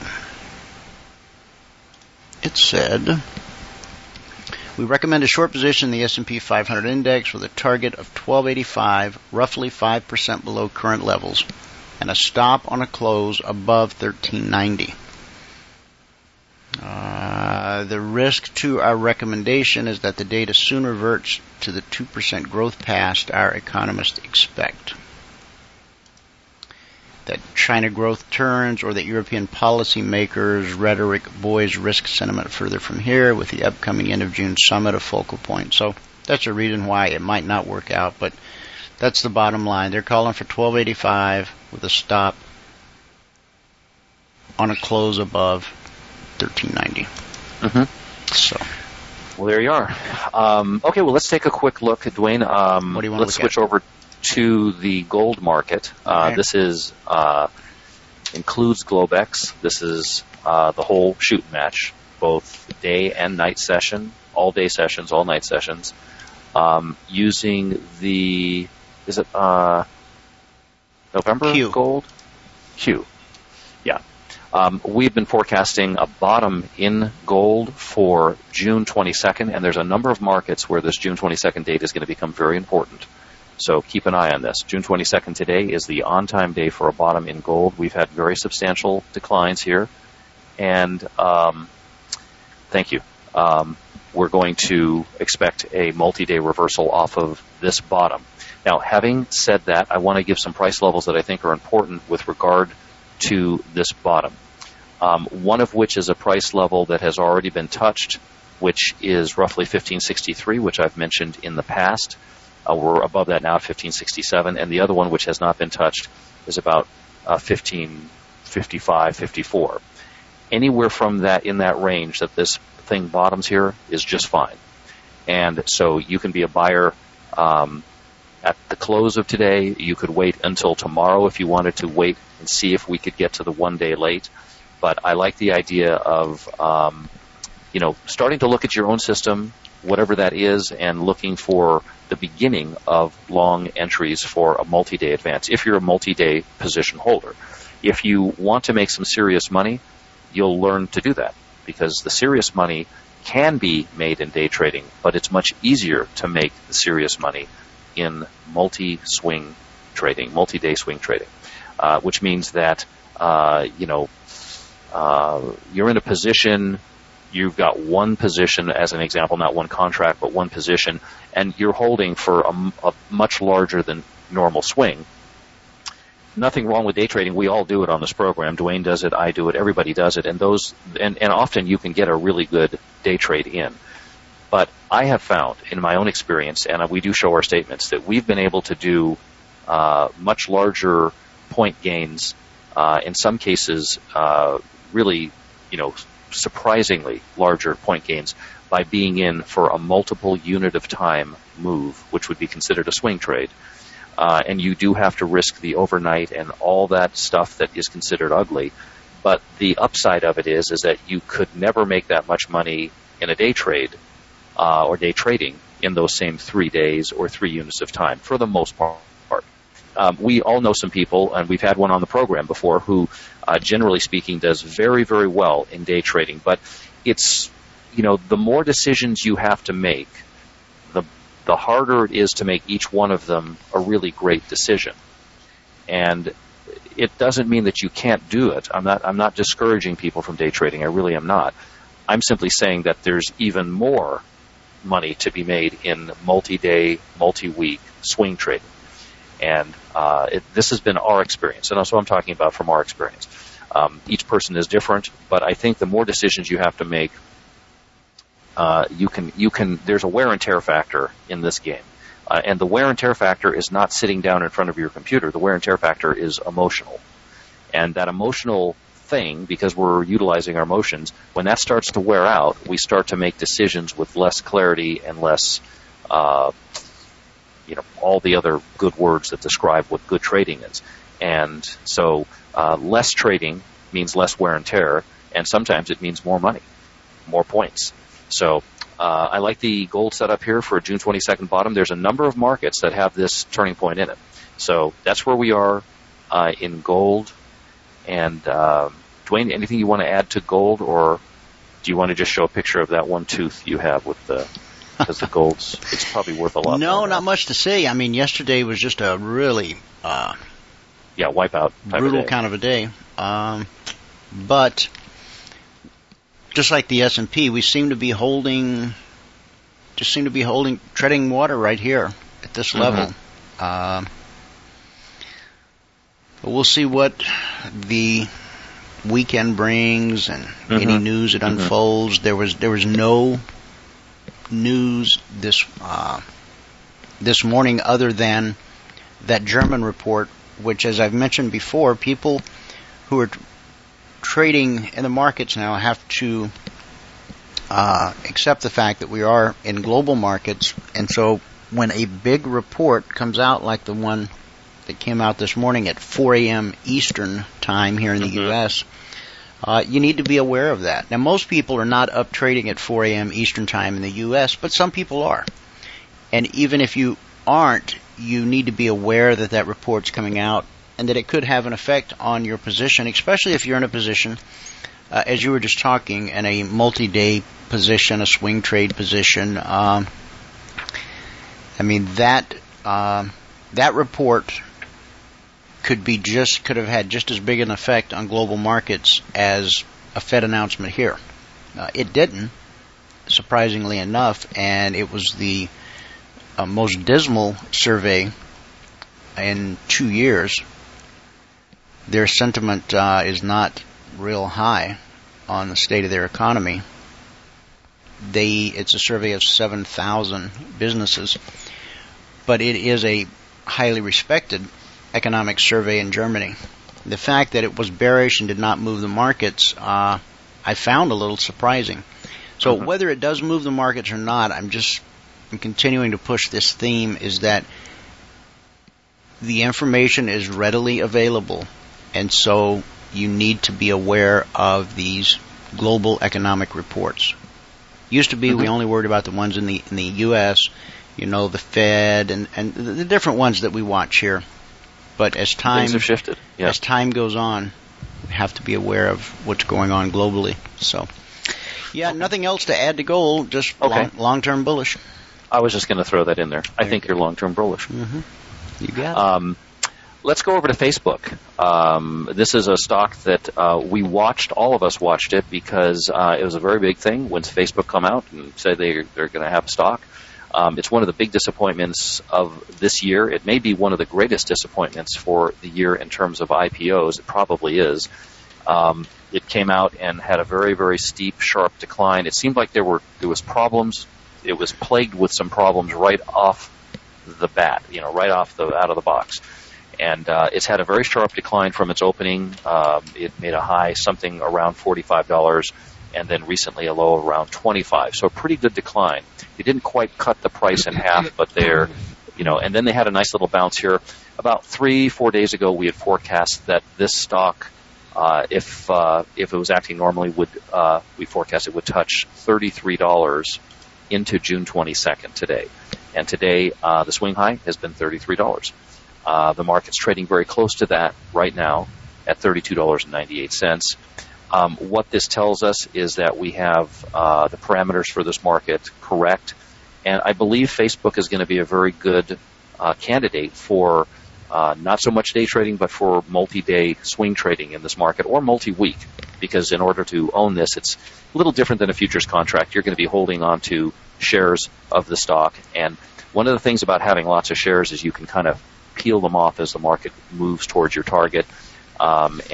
It said, we recommend a short position in the S and P five hundred index with a target of twelve eighty-five, roughly five percent below current levels, and a stop on a close above thirteen ninety. Uh, the risk to our recommendation is that the data soon reverts to the two percent growth path our economists expect. That China growth turns, or that European policymakers' rhetoric buoys risk sentiment further from here, with the upcoming end of June summit a focal point. So that's a reason why it might not work out, but that's the bottom line. They're calling for twelve eighty-five with a stop on a close above thirteen ninety. Mm-hmm. So, well, there you are. Um, okay, well, let's take a quick look at Dwayne. Um, what do you want let's to look switch at? over to the gold market. Uh, okay. This is uh, includes Globex. This is uh, the whole shooting match, both day and night session, all day sessions, all night sessions, um, using the is it uh, November Q. gold? Q. Yeah. Um, we've been forecasting a bottom in gold for June twenty-second, and there's a number of markets where this June twenty-second date is going to become very important. So keep an eye on this. June twenty-second today is the on-time day for a bottom in gold. We've had very substantial declines here. And um, thank you. Um, we're going to expect a multi-day reversal off of this bottom. Now, having said that, I want to give some price levels that I think are important with regard to this bottom. Um, one of which is a price level that has already been touched, which is roughly fifteen sixty-three, which I've mentioned in the past. Uh, we're above that now at fifteen sixty-seven, and the other one, which has not been touched, is about uh, fifteen fifty-five, fifty-four. Anywhere from that in that range that this thing bottoms here is just fine. And so you can be a buyer um, at the close of today. You could wait until tomorrow if you wanted to wait and see if we could get to the one day late. But I like the idea of, um, you know, starting to look at your own system, whatever that is, and looking for the beginning of long entries for a multi-day advance, if you're a multi-day position holder. If you want to make some serious money, you'll learn to do that, because the serious money can be made in day trading, but it's much easier to make the serious money in multi-swing trading, multi-day swing trading, uh, which means that, uh, you know, uh, you're in a position. You've got one position, as an example, not one contract, but one position, and you're holding for a, a much larger than normal swing. Nothing wrong with day trading. We all do it on this program. Dwayne does it. I do it. Everybody does it. And those, and, and often you can get a really good day trade in. But I have found, in my own experience, and we do show our statements, that we've been able to do uh, much larger point gains. Uh, in some cases, uh, really, you know, surprisingly larger point gains by being in for a multiple unit of time move, which would be considered a swing trade. Uh, and you do have to risk the overnight and all that stuff that is considered ugly. But the upside of it is, is that you could never make that much money in a day trade uh, or day trading in those same three days or three units of time, for the most part. Um, we all know some people, and we've had one on the program before, who, uh, generally speaking, does very, very well in day trading. But it's, you know, the more decisions you have to make, the the harder it is to make each one of them a really great decision. And it doesn't mean that you can't do it. I'm not I'm not discouraging people from day trading. I really am not. I'm simply saying that there's even more money to be made in multi-day, multi-week swing trading. And uh, it, this has been our experience, and that's what I'm talking about from our experience. Um, each person is different, but I think the more decisions you have to make, uh, you can you can. There's a wear and tear factor in this game, uh, and the wear and tear factor is not sitting down in front of your computer. The wear and tear factor is emotional, and that emotional thing, because we're utilizing our emotions, when that starts to wear out, we start to make decisions with less clarity and less, uh, you know, all the other good words that describe what good trading is. And so uh, less trading means less wear and tear, and sometimes it means more money, more points. So uh, I like the gold setup here for a June twenty-second bottom. There's a number of markets that have this turning point in it. So that's where we are uh, in gold. And uh, Dwayne, anything you want to add to gold, or do you want to just show a picture of that one tooth you have with the, because the gold's, it's probably worth a lot. No, more not much to say. I mean, yesterday was just a really uh, yeah, wipeout brutal kind of a day. Um, but just like the S and P, we seem to be holding, just seem to be holding, treading water right here at this mm-hmm. level. Uh, but we'll see what the weekend brings and mm-hmm. any news that mm-hmm. unfolds. There was there was no news this uh, this morning other than that German report, which, as I've mentioned before, people who are t- trading in the markets now have to uh, accept the fact that we are in global markets, and so when a big report comes out like the one that came out this morning at four a.m. Eastern time here in the mm-hmm. U S, uh, you need to be aware of that. Now, most people are not up trading at four a.m. Eastern time in the U S, but some people are. And even if you aren't, you need to be aware that that report's coming out and that it could have an effect on your position, especially if you're in a position, uh, as you were just talking, in a multi-day position, a swing trade position. Um, I mean, that uh, that report could be just could have had just as big an effect on global markets as a Fed announcement here. Uh, it didn't, surprisingly enough, and it was the uh, most dismal survey in two years. Their sentiment uh, is not real high on the state of their economy. They it's a survey of seven thousand businesses, but it is a highly respected economic survey in Germany. The fact that it was bearish and did not move the markets, uh, I found a little surprising. So mm-hmm. whether it does move the markets or not, I'm just I'm continuing to push this theme, is that the information is readily available, and so you need to be aware of these global economic reports. Used to be mm-hmm. we only worried about the ones in the in the U S, you know, the Fed and, and the different ones that we watch here. But as time Things have shifted. Yeah. as time goes on, we have to be aware of what's going on globally. So, yeah, okay. Nothing else to add to gold, just okay. long, long-term bullish. I was just going to throw that in there. I there think you you're long-term bullish. Mm-hmm. You got it. Um, let's go over to Facebook. Um, this is a stock that uh, we watched. All of us watched it because uh, it was a very big thing when Facebook come out and said they, they're going to have stock. Um, it's one of the big disappointments of this year. It may be one of the greatest disappointments for the year in terms of I P Os. It probably is. Um, it came out and had a very, very steep, sharp decline. It seemed like there were there was problems. It was plagued with some problems right off the bat, you know, right off the out of the box. And uh, it's had a very sharp decline from its opening. Um, it made a high something around forty-five dollars, and then recently a low around twenty-five dollars. So a pretty good decline. They didn't quite cut the price in half, but they're, you know, and then they had a nice little bounce here. About three, four days ago, we had forecast that this stock, uh, if uh, if it was acting normally, would uh, we forecast it would touch thirty-three dollars into June twenty-second today. And today, uh, the swing high has been thirty-three dollars. Uh, the market's trading very close to that right now at thirty-two dollars and ninety-eight cents. Um, what this tells us is that we have uh, the parameters for this market correct, and I believe Facebook is going to be a very good uh, candidate for uh, not so much day trading, but for multi-day swing trading in this market, or multi-week, because in order to own this, it's a little different than a futures contract. You're going to be holding on to shares of the stock, and one of the things about having lots of shares is you can kind of peel them off as the market moves towards your target, um, and it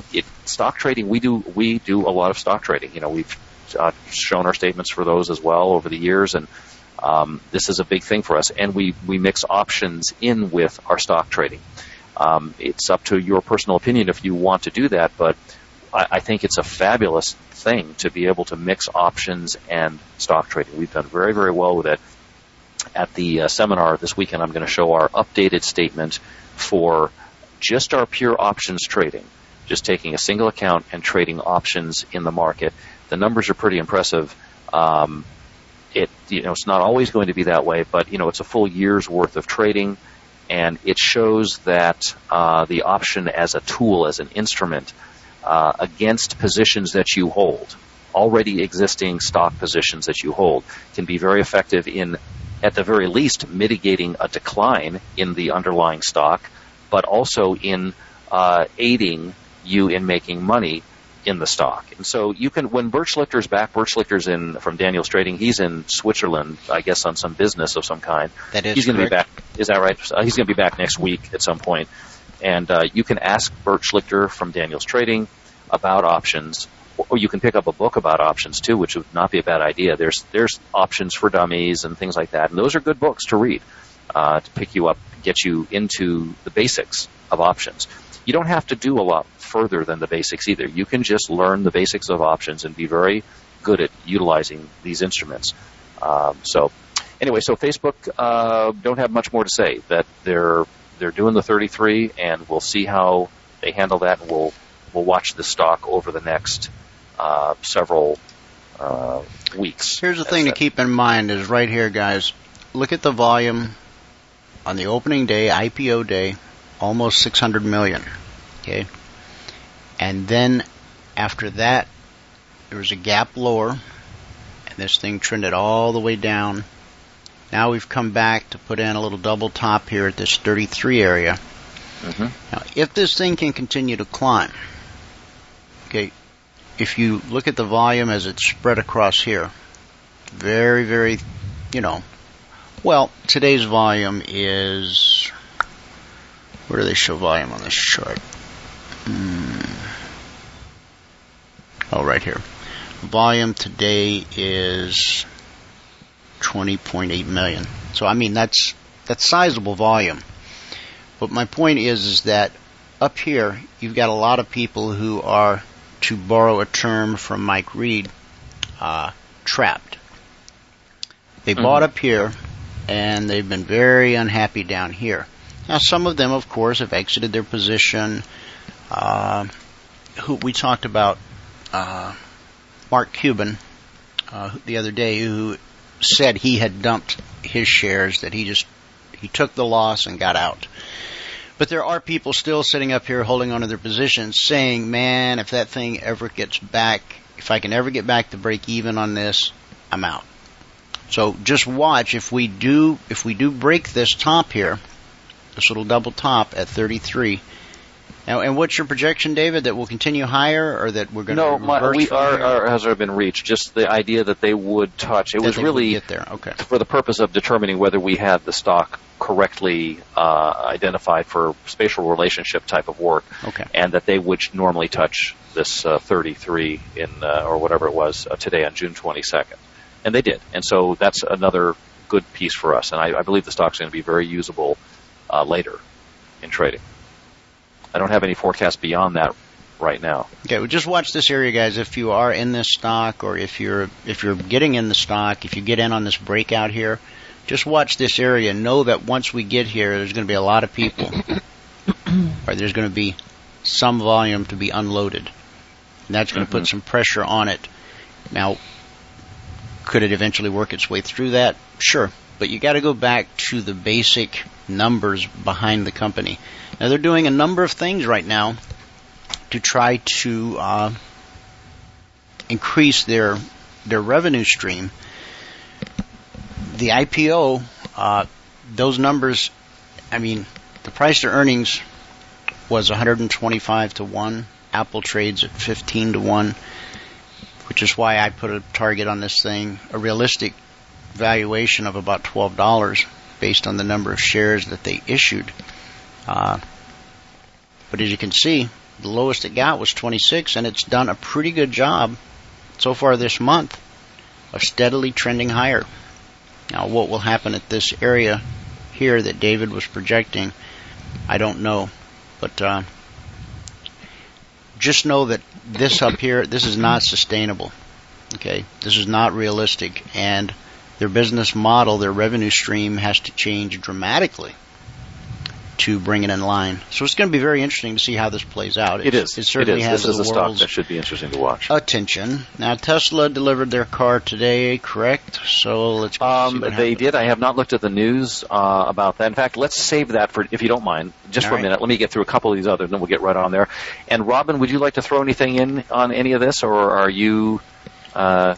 it, stock trading, we do we do a lot of stock trading. You know, we've uh, shown our statements for those as well over the years, and um, this is a big thing for us. And we we mix options in with our stock trading. Um, it's up to your personal opinion if you want to do that, but I, I think it's a fabulous thing to be able to mix options and stock trading. We've done very, very well with it. At the uh, seminar this weekend, I'm going to show our updated statement for just our pure options trading, just taking a single account and trading options in the market. The numbers are pretty impressive. Um, it, you know, it's not always going to be that way, but, you know, it's a full year's worth of trading, and it shows that uh, the option as a tool, as an instrument, uh, against positions that you hold, already existing stock positions that you hold, can be very effective in, at the very least, mitigating a decline in the underlying stock, but also in uh, aiding you in making money in the stock. And so you can, when Bert Schlichter's back, Bert Schlichter's in from Daniels Trading. He's in Switzerland, I guess, on some business of some kind. That is He's going to be correct. back. Is that right? Uh, he's going to be back next week at some point. And uh, you can ask Bert Schlichter from Daniels Trading about options, or you can pick up a book about options too, which would not be a bad idea. There's there's options for dummies and things like that, and those are good books to read uh, to pick you up, get you into the basics of options. You don't have to do a lot further than the basics either. You can just learn the basics of options and be very good at utilizing these instruments. Um, so anyway, so Facebook uh, don't have much more to say. That they're they're doing the thirty-three, and we'll see how they handle that, and we'll we'll watch the stock over the next uh, several uh, weeks. Here's the thing to keep in mind is right here, guys. Look at the volume on the opening day, I P O day, almost six hundred million. Okay, and then after that, there was a gap lower, and this thing trended all the way down. Now we've come back to put in a little double top here at this thirty-three area. Mm-hmm. Now, if this thing can continue to climb, okay, if you look at the volume as it's spread across here, very, very, you know, well, today's volume is, where do they show volume on this chart? Hmm. Oh, right here. Volume today is twenty point eight million. So, I mean, that's that's sizable volume. But my point is, is that up here, you've got a lot of people who are, to borrow a term from Mike Reed, uh, trapped. They mm-hmm. bought up here, and they've been very unhappy down here. Now, some of them, of course, have exited their position. Uh, who we talked about uh, Mark Cuban uh, the other day, who said he had dumped his shares, that he just he took the loss and got out. But there are people still sitting up here holding on to their positions, saying, "Man, if that thing ever gets back, if I can ever get back to break even on this, I'm out." So just watch if we do if we do break this top here, this little double top at thirty-three. Now, and what's your projection, David? That we'll continue higher, or that we're going no, to reverse? No, we are, are has already been reached. Just the idea that they would touch. It that was really get there. Okay. For the purpose of determining whether we had the stock correctly uh, identified for spatial relationship type of work, okay. and that they would normally touch this uh, thirty-three in uh, or whatever it was uh, today on June twenty-second, and they did. And so that's another good piece for us. And I, I believe the stock's going to be very usable uh, later in trading. I don't have any forecast beyond that right now. Okay, well, just watch this area, guys. If you are in this stock, or if you're if you're getting in the stock, if you get in on this breakout here, just watch this area. Know that once we get here, there's going to be a lot of people, or there's going to be some volume to be unloaded, and that's going to mm-hmm. put some pressure on it. Now, could it eventually work its way through that? Sure, but you got to go back to the basic numbers behind the company. Now, they're doing a number of things right now to try to uh, increase their their revenue stream. The I P O, uh, those numbers, I mean, the price to earnings was one hundred twenty-five to one. Apple trades at fifteen to one, which is why I put a target on this thing, a realistic valuation of about twelve dollars based on the number of shares that they issued. Uh, but as you can see, The lowest it got was twenty-six, and it's done a pretty good job so far this month of steadily trending higher. Now, what will happen at this area here that David was projecting, I don't know. But uh, just know that this up here, this is not sustainable. Okay, this is not realistic, and their business model, their revenue stream has to change dramatically to bring it in line. So it's going to be very interesting to see how this plays out. It is. It certainly it is. has this is the a stock world's that should be interesting to watch. Attention. Now, Tesla delivered their car today, correct? So let's go um, see what They happens. did. I have not looked at the news uh, about that. In fact, let's save that for, if you don't mind, just All for right. a minute. Let me get through a couple of these others, and then we'll get right on there. And Robin, would you like to throw anything in on any of this, or are you... Uh,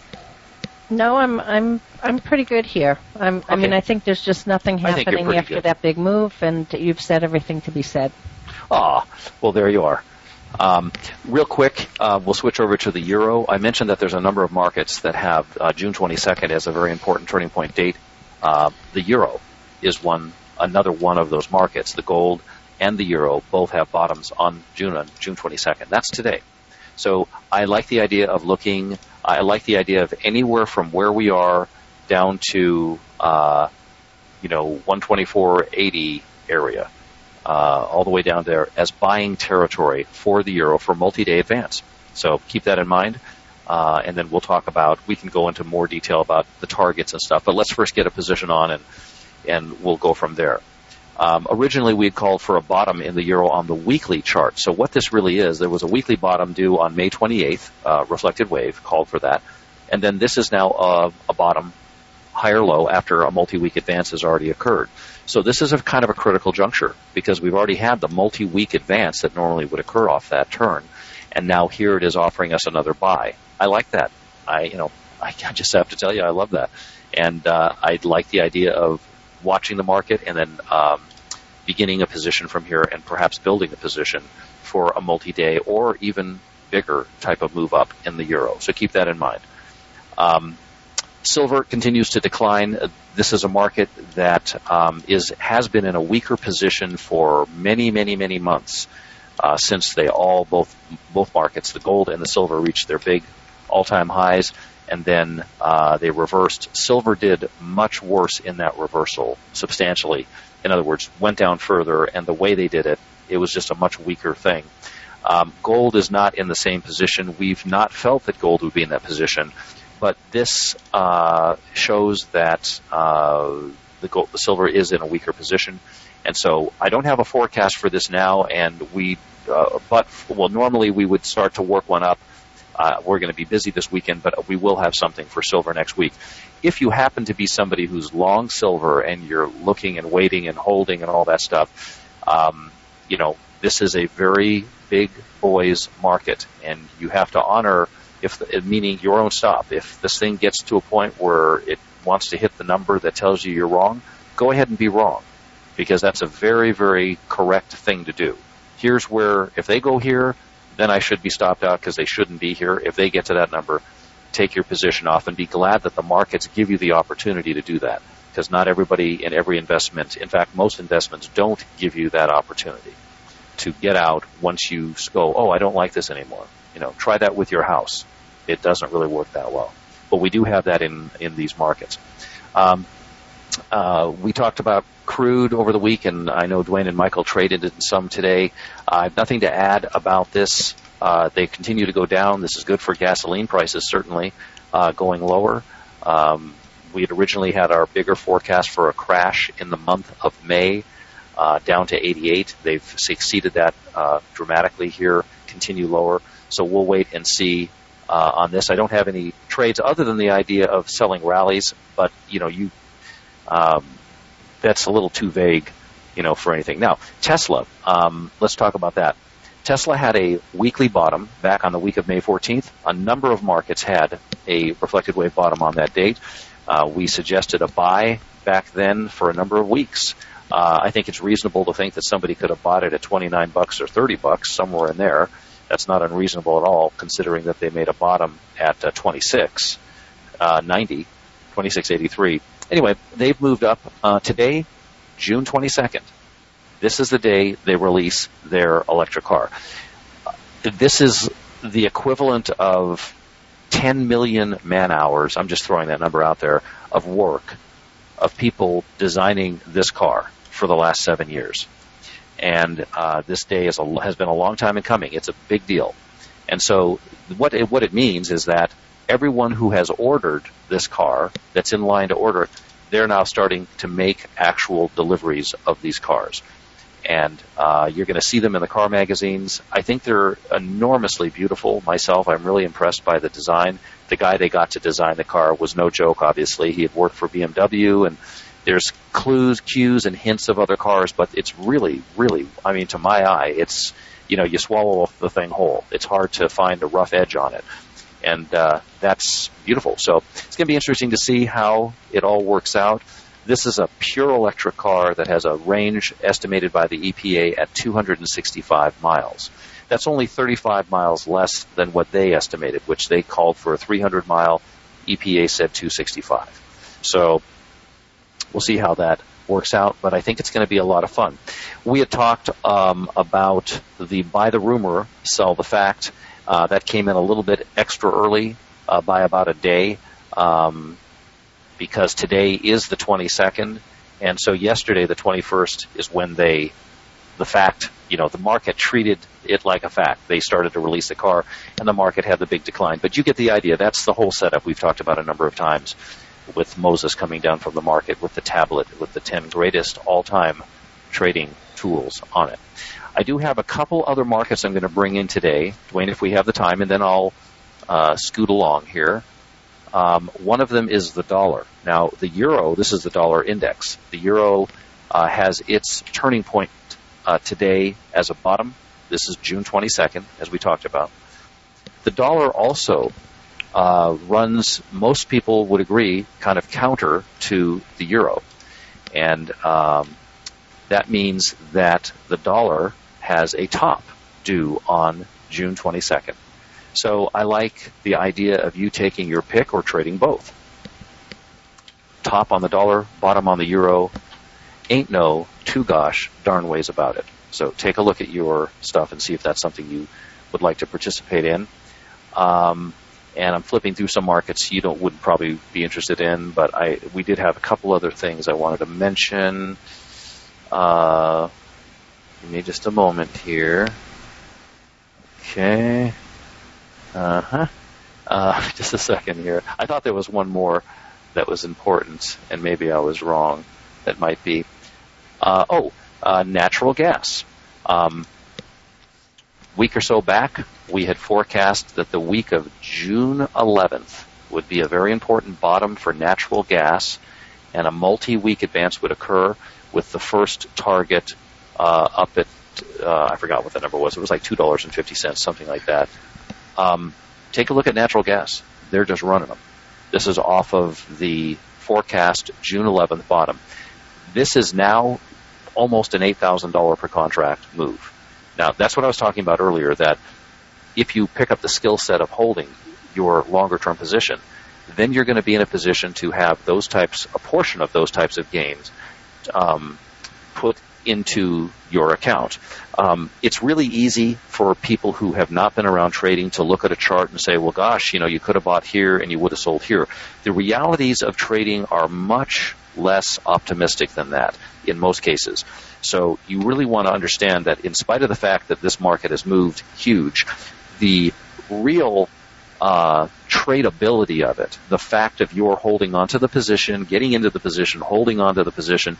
No, I'm I'm I'm pretty good here. I'm, I Okay. mean, I think there's just nothing I think you're happening pretty after good. that big move, and you've said everything to be said. Ah, well, there you are. Um, real quick, uh, we'll switch over to the euro. I mentioned that there's a number of markets that have uh, June twenty-second as a very important turning point date. Uh, the euro is one, another one of those markets. The gold and the euro both have bottoms on June on June twenty-second. That's today. So I like the idea of looking. I like the idea of anywhere from where we are down to uh, you know one twenty-four eighty area. Uh, all the way down there as buying territory for the euro for multi-day advance. So keep that in mind, uh, and then we'll talk about, we can go into more detail about the targets and stuff, but let's first get a position on and and we'll go from there. Um, originally, we had called for a bottom in the euro on the weekly chart. So what this really is, there was a weekly bottom due on May twenty-eighth, uh, reflected wave, called for that, and then this is now a, a bottom, higher low after a multi-week advance has already occurred. So this is a kind of a critical juncture because we've already had the multi-week advance that normally would occur off that turn, and now here it is offering us another buy. I like that. I, you know, I just have to tell you, I love that, and uh, I like the idea of watching the market and then um, beginning a position from here and perhaps building a position for a multi-day or even bigger type of move up in the euro. So keep that in mind. Um, Silver continues to decline. This is a market that um, is has been in a weaker position for many, many, many months uh, since they all, both both markets, the gold and the silver, reached their big all-time highs, and then uh, they reversed. Silver did much worse in that reversal, substantially. In other words, went down further, and the way they did it, it was just a much weaker thing. Um, gold is not in the same position. We've not felt that gold would be in that position. But this uh, shows that uh, the, gold, the silver is in a weaker position, and so I don't have a forecast for this now. And we, uh, but well, normally we would start to work one up. Uh, we're going to be busy this weekend, but we will have something for silver next week. If you happen to be somebody who's long silver and you're looking and waiting and holding and all that stuff, um, you know, this is a very big boys market, and you have to honor. If the, meaning your own stop. If this thing gets to a point where it wants to hit the number that tells you you're wrong, go ahead and be wrong, because that's a very, very correct thing to do. Here's where, if they go here, then I should be stopped out because they shouldn't be here. If they get to that number, take your position off and be glad that the markets give you the opportunity to do that, because not everybody in every investment, in fact, most investments don't give you that opportunity to get out once you go, oh, I don't like this anymore. You know, try that with your house. It doesn't really work that well. But we do have that in, in these markets. Um, uh, we talked about crude over the week, and I know Dwayne and Michael traded in some today. I have nothing to add about this. Uh, they continue to go down. This is good for gasoline prices, certainly, uh, going lower. Um, we had originally had our bigger forecast for a crash in the month of May, uh, down to eighty-eight. They've exceeded that uh, dramatically here, continue lower. So we'll wait and see uh, on this. I don't have any trades other than the idea of selling rallies, but you know, you um, that's a little too vague, you know, for anything. Now, Tesla. Um, let's talk about that. Tesla had a weekly bottom back on the week of May fourteenth. A number of markets had a reflected wave bottom on that date. Uh, we suggested a buy back then for a number of weeks. Uh, I think it's reasonable to think that somebody could have bought it at twenty-nine bucks or thirty bucks, somewhere in there. That's not unreasonable at all, considering that they made a bottom at uh, twenty-six ninety, twenty-six eighty-three. Anyway, they've moved up. Uh, today, June twenty-second. This is the day they release their electric car. this is the equivalent of ten million man-hours, I'm just throwing that number out there, of work of people designing this car for the last seven years. And uh, this day is a, has been a long time in coming. It's a big deal. And so what it, what it means is that everyone who has ordered this car, that's in line to order it, they're now starting to make actual deliveries of these cars. And uh, you're going to see them in the car magazines. I think they're enormously beautiful. Myself, I'm really impressed by the design. The guy they got to design the car was no joke, obviously. He had worked for B M W, and there's clues, cues, and hints of other cars, but it's really, really, I mean, to my eye, it's, you know, you swallow the thing whole. It's hard to find a rough edge on it. And uh, that's beautiful. So it's going to be interesting to see how it all works out. This is a pure electric car that has a range estimated by the E P A at two hundred sixty-five miles. That's only thirty-five miles less than what they estimated, which they called for a three hundred mile. E P A said two hundred sixty-five. So we'll see how that works out, but I think it's going to be a lot of fun. We had talked um, about the buy the rumor, sell the fact. Uh, that came in a little bit extra early uh, by about a day. Um, because today is the twenty-second, and so yesterday, the twenty-first, is when they, the fact, you know, the market treated it like a fact. They started to release the car, and the market had the big decline. But you get the idea. That's the whole setup we've talked about a number of times, with Moses coming down from the market with the tablet, with the ten greatest all-time trading tools on it. I do have a couple other markets I'm going to bring in today, Dwayne, if we have the time, and then I'll uh, scoot along here. Um, one of them is the dollar. Now, the euro, this is the dollar index. The euro uh, has its turning point uh, today as a bottom. This is June twenty-second, as we talked about. The dollar also uh, runs, most people would agree, kind of counter to the euro. And um, that means that the dollar has a top due on June twenty-second. So I like the idea of you taking your pick or trading both. Top on the dollar, bottom on the euro. Ain't no too gosh darn ways about it. So take a look at your stuff and see if that's something you would like to participate in. Um, and I'm flipping through some markets you don't would probably be interested in, but I we did have a couple other things I wanted to mention. Uh, give me just a moment here. Okay. Uh-huh. Uh, just a second here. I thought there was one more that was important, and maybe I was wrong. That might be. Uh, oh, uh, natural gas. Um, week or so back, we had forecast that the week of June eleventh would be a very important bottom for natural gas, and a multi-week advance would occur with the first target uh, up at, uh, I forgot what the number was. It was like two dollars and fifty cents, something like that. Um, take a look at natural gas. They're just running them. This is off of the forecast June eleventh bottom. This is now almost an eight thousand dollars per contract move. Now, that's what I was talking about earlier, that if you pick up the skill set of holding your longer-term position, then you're going to be in a position to have those types, a portion of those types of gains um, put into your account. Um, it's really easy for people who have not been around trading to look at a chart and say, well, gosh, you know, you could have bought here and you would have sold here. The realities of trading are much less optimistic than that in most cases. So you really want to understand that in spite of the fact that this market has moved huge, the real uh, tradability of it, the fact of your holding onto the position, getting into the position, holding onto the position,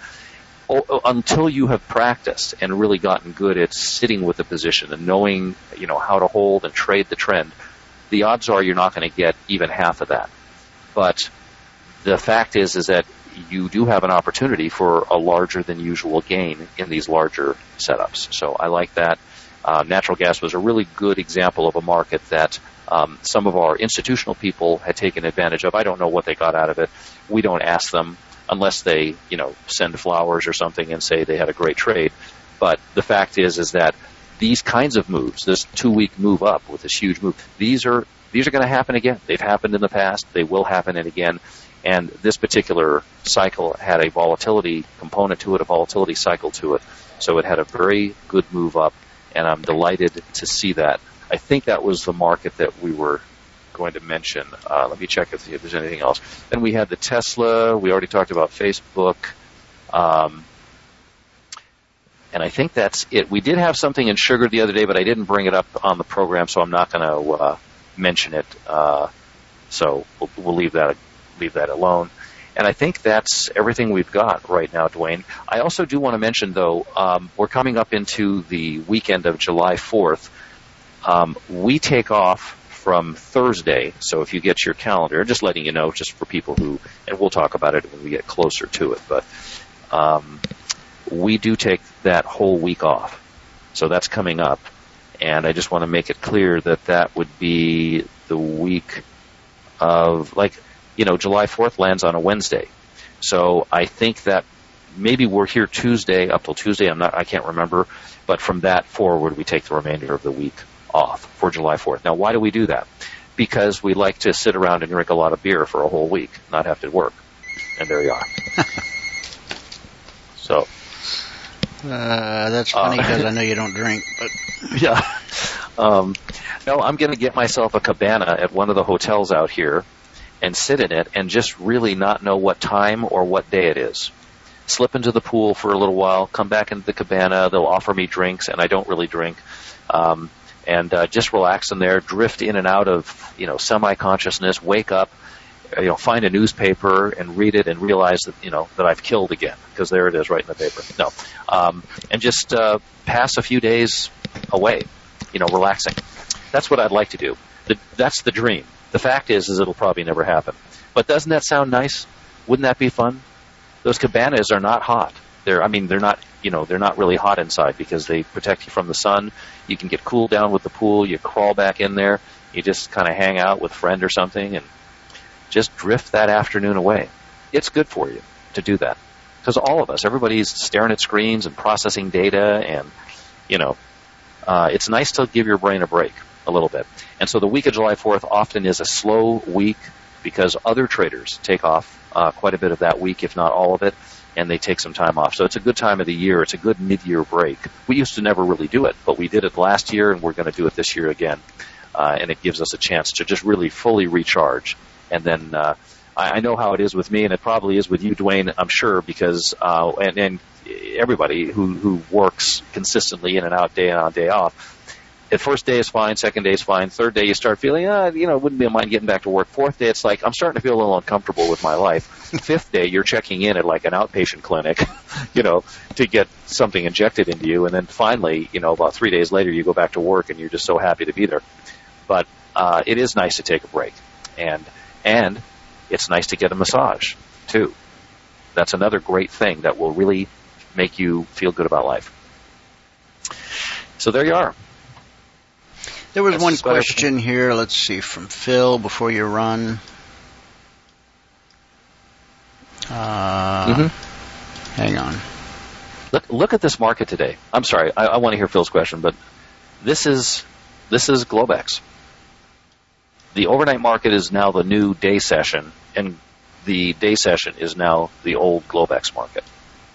until you have practiced and really gotten good at sitting with the position and knowing, you know, how to hold and trade the trend, the odds are you're not going to get even half of that. But the fact is, is that you do have an opportunity for a larger than usual gain in these larger setups. So I like that. Uh, natural gas was a really good example of a market that um, some of our institutional people had taken advantage of. I don't know what they got out of it. We don't ask them, unless they, you know, send flowers or something and say they had a great trade. But the fact is, is that these kinds of moves, this two-week move up with this huge move, these are these are going to happen again. They've happened in the past. They will happen again. And this particular cycle had a volatility component to it, a volatility cycle to it. So it had a very good move up, and I'm delighted to see that. I think that was the market that we were going to mention. Uh, let me check if, if there's anything else. Then we had the Tesla. We already talked about Facebook. Um, and I think that's it. We did have something in sugar the other day, but I didn't bring it up on the program, so I'm not going to uh, mention it. Uh, so we'll, we'll leave that leave that alone. And I think that's everything we've got right now, Dwayne. I also do want to mention, though, um, we're coming up into the weekend of July fourth. Um, we take off from Thursday, so if you get your calendar, just letting you know, just for people who, and we'll talk about it when we get closer to it, but um, we do take that whole week off. So that's coming up, and I just want to make it clear that that would be the week of, like, you know, July fourth lands on a Wednesday. So I think that maybe we're here Tuesday, up till Tuesday, I'm not, I can't remember, but from that forward, we take the remainder of the week off for July fourth. Now, why do we do that? Because we like to sit around and drink a lot of beer for a whole week, not have to work. And there you are. So. Uh, that's funny because uh, I know you don't drink, but. Yeah. Um, no, I'm going to get myself a cabana at one of the hotels out here and sit in it and just really not know what time or what day it is. Slip into the pool for a little while, come back into the cabana, they'll offer me drinks, and I don't really drink. Um, and uh, just relax in there, drift in and out of, you know, semi-consciousness, wake up, you know, find a newspaper and read it and realize that, you know, that I've killed again, because there it is right in the paper. No. Um, and just uh, pass a few days away, you know, relaxing. That's what I'd like to do. The, that's the dream. The fact is, is it'll probably never happen. But doesn't that sound nice? Wouldn't that be fun? Those cabanas are not hot. They're, I mean, they're not, you know, they're not really hot inside because they protect you from the sun. You can get cooled down with the pool. You crawl back in there. You just kind of hang out with a friend or something and just drift that afternoon away. It's good for you to do that because all of us, everybody's staring at screens and processing data, and you know, uh, it's nice to give your brain a break a little bit. And so the week of July fourth often is a slow week because other traders take off uh, quite a bit of that week, if not all of it, and they take some time off. So it's a good time of the year. It's a good mid-year break. We used to never really do it, but we did it last year, and we're going to do it this year again. Uh, and it gives us a chance to just really fully recharge. And then uh, I, I know how it is with me, and it probably is with you, Dwayne, I'm sure, because uh, and, and everybody who, who works consistently in and out, day in and out, day off, the first day is fine, second day is fine, third day you start feeling, uh, you know, wouldn't be a mind getting back to work. Fourth day, it's like, I'm starting to feel a little uncomfortable with my life. Fifth day, you're checking in at like an outpatient clinic, you know, to get something injected into you. And then finally, you know, about three days later, you go back to work and you're just so happy to be there. But uh, it is nice to take a break. And and it's nice to get a massage, too. That's another great thing that will really make you feel good about life. So there you are. There was That's one question here, let's see, from Phil before you run. Uh, mm-hmm. Hang on. Look, look at this market today. I'm sorry, I, I want to hear Phil's question, but this is this is Globex. The overnight market is now the new day session, and the day session is now the old Globex market.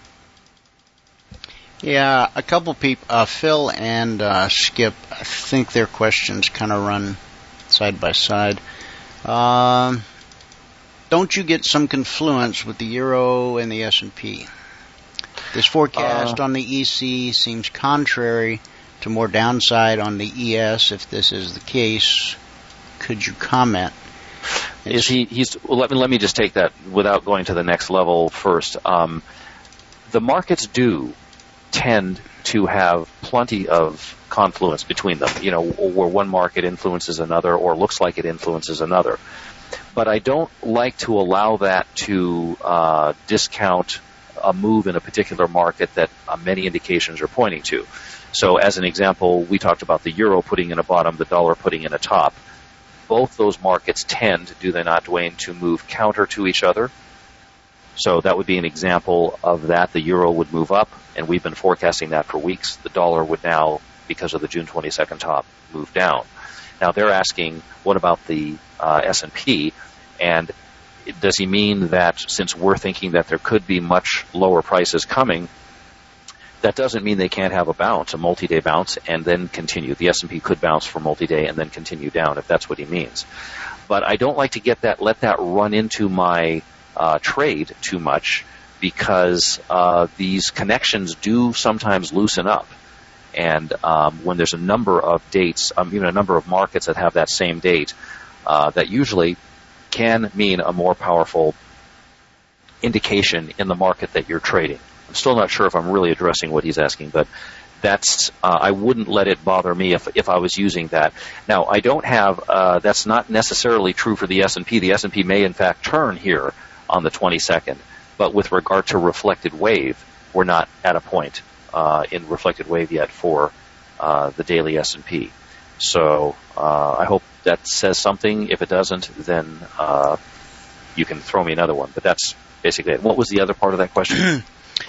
Yeah, a couple people, uh, Phil and uh, Skip, I think their questions kind of run side by side. Um, don't you get some confluence with the Euro and the S and P? This forecast uh, on the E C seems contrary to more downside on the E S. If this is the case, could you comment? Is he? He's. Well, let me let me just take that without going to the next level first. Um, the markets do tend to have plenty of confluence between them, you know, where one market influences another or looks like it influences another. But I don't like to allow that to uh, discount a move in a particular market that uh, many indications are pointing to. So as an example, we talked about the euro putting in a bottom, the dollar putting in a top. Both those markets tend, do they not, Dwayne, to move counter to each other. So that would be an example of that. The euro would move up, and we've been forecasting that for weeks. The dollar would now, because of the June twenty-second top, move down. Now they're asking, what about the uh, S and P? And does he mean that since we're thinking that there could be much lower prices coming, that doesn't mean they can't have a bounce, a multi-day bounce, and then continue. The S and P could bounce for multi-day and then continue down, if that's what he means. But I don't like to get that, let that run into my uh, trade too much, because uh, these connections do sometimes loosen up. And um, when there's a number of dates, um, even a number of markets that have that same date, uh, that usually can mean a more powerful indication in the market that you're trading. I'm still not sure if I'm really addressing what he's asking, but that's uh, I wouldn't let it bother me if if I was using that. Now, I don't have uh, that's not necessarily true for the S and P. The S and P may in fact turn here on the twenty-second, but with regard to reflected wave, we're not at a point uh, in reflected wave yet for uh, the daily S and P. So uh, I hope that says something. If it doesn't, then uh, you can throw me another one. But that's basically it. What was the other part of that question?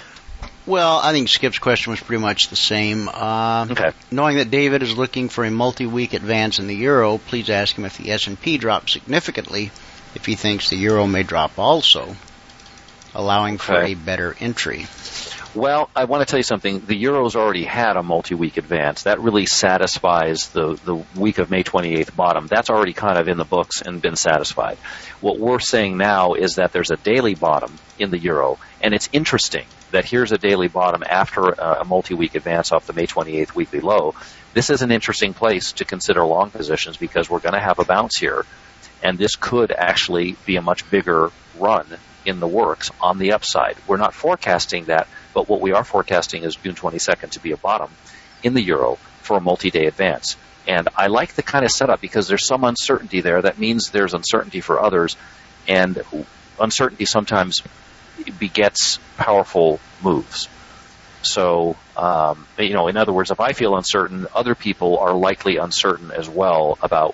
Well, I think Skip's question was pretty much the same. Uh, okay. Knowing that David is looking for a multi-week advance in the euro, please ask him if the S and P drops significantly, if he thinks the euro may drop also, allowing for okay. a better entry. Well, I want to tell you something. The euro's already had a multi-week advance. That really satisfies the, the week of May twenty-eighth bottom. That's already kind of in the books and been satisfied. What we're saying now is that there's a daily bottom in the euro, and it's interesting that here's a daily bottom after a multi-week advance off the May twenty-eighth weekly low. This is an interesting place to consider long positions because we're going to have a bounce here, and this could actually be a much bigger run in the works on the upside. We're not forecasting that, but what we are forecasting is June twenty-second to be a bottom in the euro for a multi-day advance. And I like the kind of setup because there's some uncertainty there. That means there's uncertainty for others, and uncertainty sometimes begets powerful moves. So, um, you know, in other words, if I feel uncertain, other people are likely uncertain as well about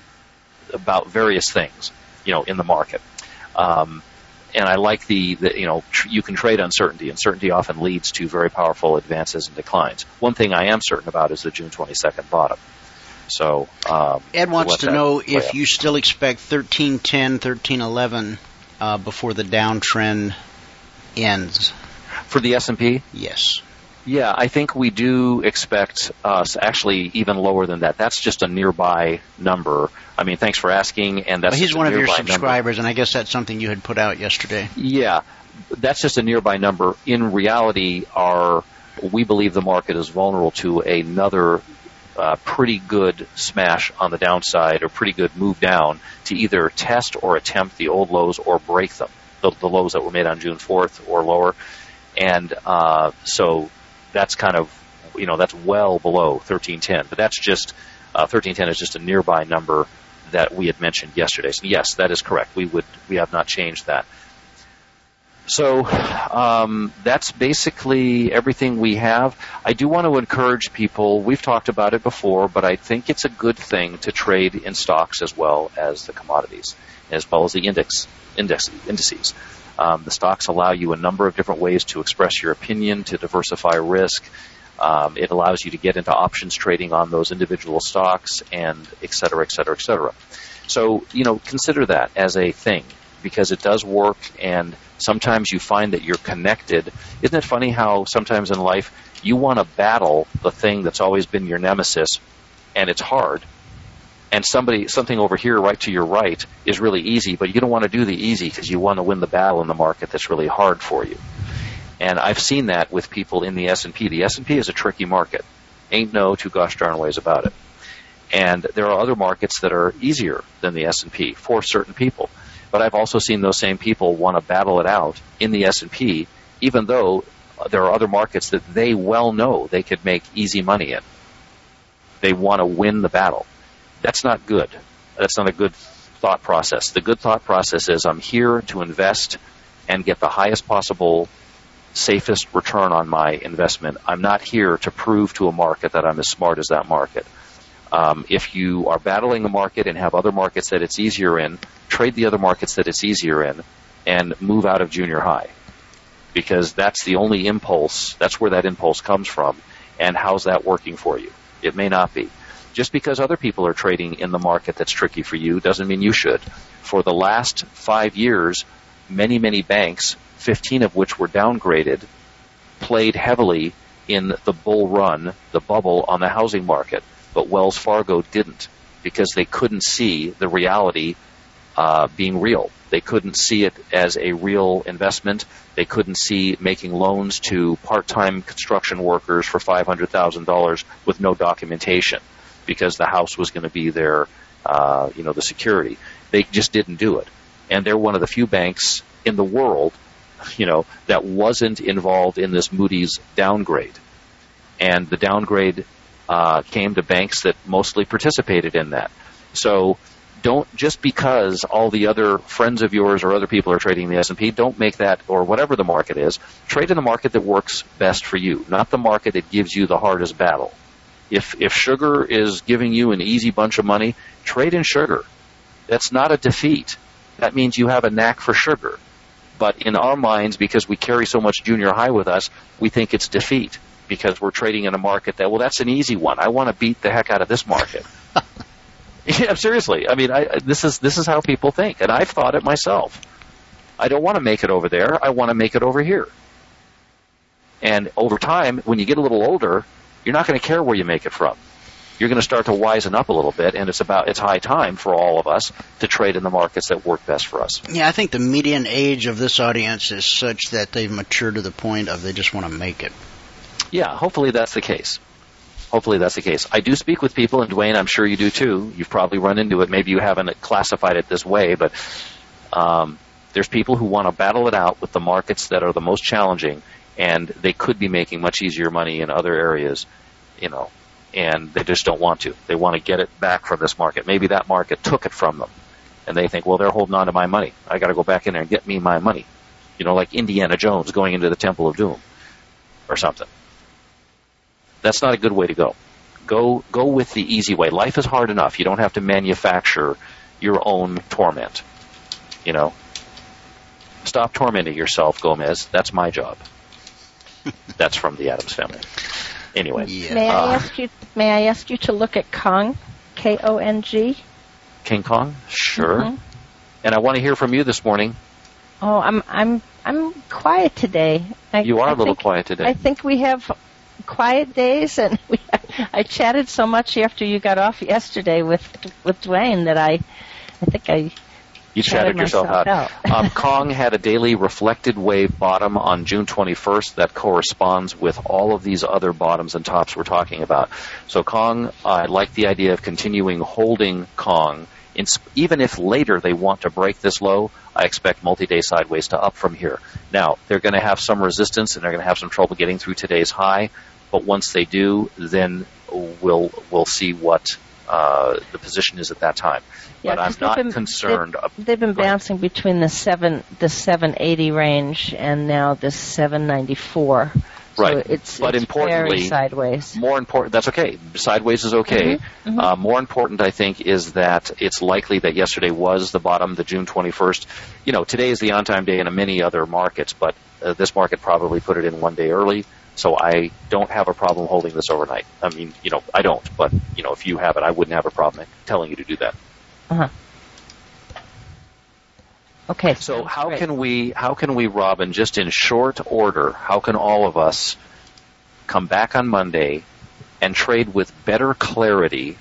about various things, you know, in the market. Um, and I like the, the you know, tr- you can trade uncertainty. Uncertainty often leads to very powerful advances and declines. One thing I am certain about is the June twenty-second bottom. So, um, Ed wants to know if out. you still expect thirteen ten, thirteen eleven uh, before the downtrend ends. For the S and P? Yes. Yeah, I think we do expect us actually even lower than that. That's just a nearby number. I mean, thanks for asking. And that's well, he's one of your subscribers, number. and I guess that's something you had put out yesterday. Yeah, that's just a nearby number. In reality, our we believe the market is vulnerable to another uh, pretty good smash on the downside or pretty good move down to either test or attempt the old lows or break them, the, the lows that were made on June fourth or lower. And uh, so that's kind of, you know, that's well below thirteen ten. But that's just, uh, thirteen ten is just a nearby number that we had mentioned yesterday. So yes, that is correct. We would, we have not changed that. So um, that's basically everything we have. I do want to encourage people, we've talked about it before, but I think it's a good thing to trade in stocks as well as the commodities, as well as the index, index indices. Um, the stocks allow you a number of different ways to express your opinion, to diversify risk. Um, it allows you to get into options trading on those individual stocks, and et cetera, et cetera, et cetera. So, you know, consider that as a thing, because it does work, and sometimes you find that you're connected. Isn't it funny how sometimes in life you want to battle the thing that's always been your nemesis, and it's hard, and somebody, something over here right to your right is really easy, but you don't want to do the easy because you want to win the battle in the market that's really hard for you. And I've seen that with people in the S and P. The S and P is a tricky market. Ain't no two gosh darn ways about it. And there are other markets that are easier than the S and P for certain people. But I've also seen those same people want to battle it out in the S and P, even though there are other markets that they well know they could make easy money in. They want to win the battle. That's not good. That's not a good thought process. The good thought process is I'm here to invest and get the highest possible, safest return on my investment. I'm not here to prove to a market that I'm as smart as that market. Um, if you are battling the market and have other markets that it's easier in, trade the other markets that it's easier in and move out of junior high, because that's the only impulse, that's where that impulse comes from. And how's that working for you? It may not be. Just because other people are trading in the market that's tricky for you doesn't mean you should. For the last five years, many, many banks, fifteen of which were downgraded, played heavily in the bull run, the bubble on the housing market, but Wells Fargo didn't because they couldn't see the reality uh, being real. They couldn't see it as a real investment. They couldn't see making loans to part-time construction workers for five hundred thousand dollars with no documentation because the house was going to be their, uh, you know, the security. They just didn't do it. And they're one of the few banks in the world, you know, that wasn't involved in this Moody's downgrade. And the downgrade uh, came to banks that mostly participated in that. So don't, just because all the other friends of yours or other people are trading the S and P, don't make that, or whatever the market is, trade in the market that works best for you, not the market that gives you the hardest battle. If if sugar is giving you an easy bunch of money, trade in sugar. That's not a defeat. That means you have a knack for sugar. But in our minds, because we carry so much junior high with us, we think it's defeat because we're trading in a market that, well, that's an easy one. I want to beat the heck out of this market. Yeah, seriously. I mean, I, this is this is how people think, and I've thought it myself. I don't want to make it over there. I want to make it over here. And over time, when you get a little older, you're not going to care where you make it from. You're going to start to wisen up a little bit, and it's about it's high time for all of us to trade in the markets that work best for us. Yeah, I think the median age of this audience is such that they've matured to the point of they just want to make it. Yeah, hopefully that's the case. Hopefully that's the case. I do speak with people, and Dwayne, I'm sure you do too. You've probably run into it. Maybe you haven't classified it this way, but um, there's people who want to battle it out with the markets that are the most challenging, and they could be making much easier money in other areas, you know, and they just don't want to. They want to get it back from this market. Maybe that market took it from them, and they think, well, they're holding on to my money. I got to go back in there and get me my money. You know, like Indiana Jones going into the Temple of Doom or something. That's not a good way to go. Go go with the easy way. Life is hard enough. You don't have to manufacture your own torment. You know, stop tormenting yourself, Gomez. That's my job. That's from the Addams Family. Anyway, yeah. may I uh, ask you? May I ask you to look at Kong, K O N G? King Kong, sure. Mm-hmm. And I want to hear from you this morning. Oh, I'm I'm I'm quiet today. I, you are I a little think, quiet today. I think we have quiet days, and we, I chatted so much after you got off yesterday with with Dwayne that I, I think I. You chatted yourself out. out. um, Kong had a daily reflected wave bottom on June twenty-first that corresponds with all of these other bottoms and tops we're talking about. So Kong, uh, I like the idea of continuing holding Kong. In, even if later they want to break this low, I expect multi-day sideways to up from here. Now, they're going to have some resistance and they're going to have some trouble getting through today's high, but once they do, then we'll we'll see what uh, the position is at that time. Yeah, but I'm not been, concerned. They've, they've been bouncing between the seven the seven eighty range and now the seven ninety-four. Right, so it's, but it's importantly, very sideways. More important, that's okay. Sideways is okay. Mm-hmm, mm-hmm. Uh, more important, I think, is that it's likely that yesterday was the bottom, the June twenty-first. You know, today is the on-time day in many other markets, but uh, this market probably put it in one day early. So I don't have a problem holding this overnight. I mean, you know, I don't, but you know, if you have it, I wouldn't have a problem telling you to do that. Uh-huh. Okay. So how great. can we, how can we, Robin, just in short order, how can all of us come back on Monday and trade with better clarity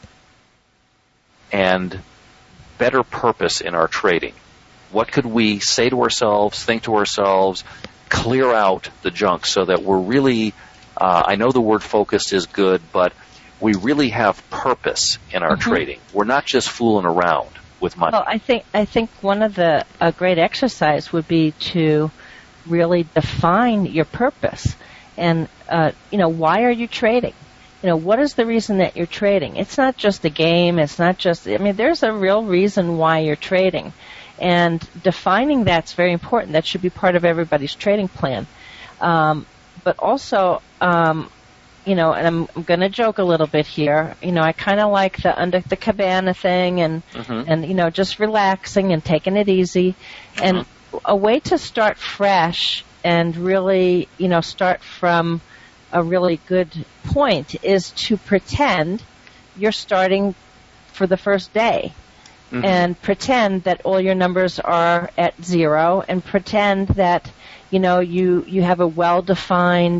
and better purpose in our trading? What could we say to ourselves, think to ourselves, clear out the junk so that we're really, uh, I know the word focused is good, but we really have purpose in our mm-hmm. trading. We're not just fooling around with money. Well, I think I think one of the a great exercise would be to really define your purpose, and uh, you know, why are you trading? You know, what is the reason that you're trading? It's not just a game. It's not just. I mean, there's a real reason why you're trading, and defining that's very important. That should be part of everybody's trading plan. Um, but also, um, you know, and I'm, I'm going to joke a little bit here. You know, I kind of like the under the cabana thing, and mm-hmm. and you know, just relaxing and taking it easy, mm-hmm. and a way to start fresh and really, you know, start from a really good point is to pretend you're starting for the first day, mm-hmm. and pretend that all your numbers are at zero, and pretend that, you know, you you have a well-defined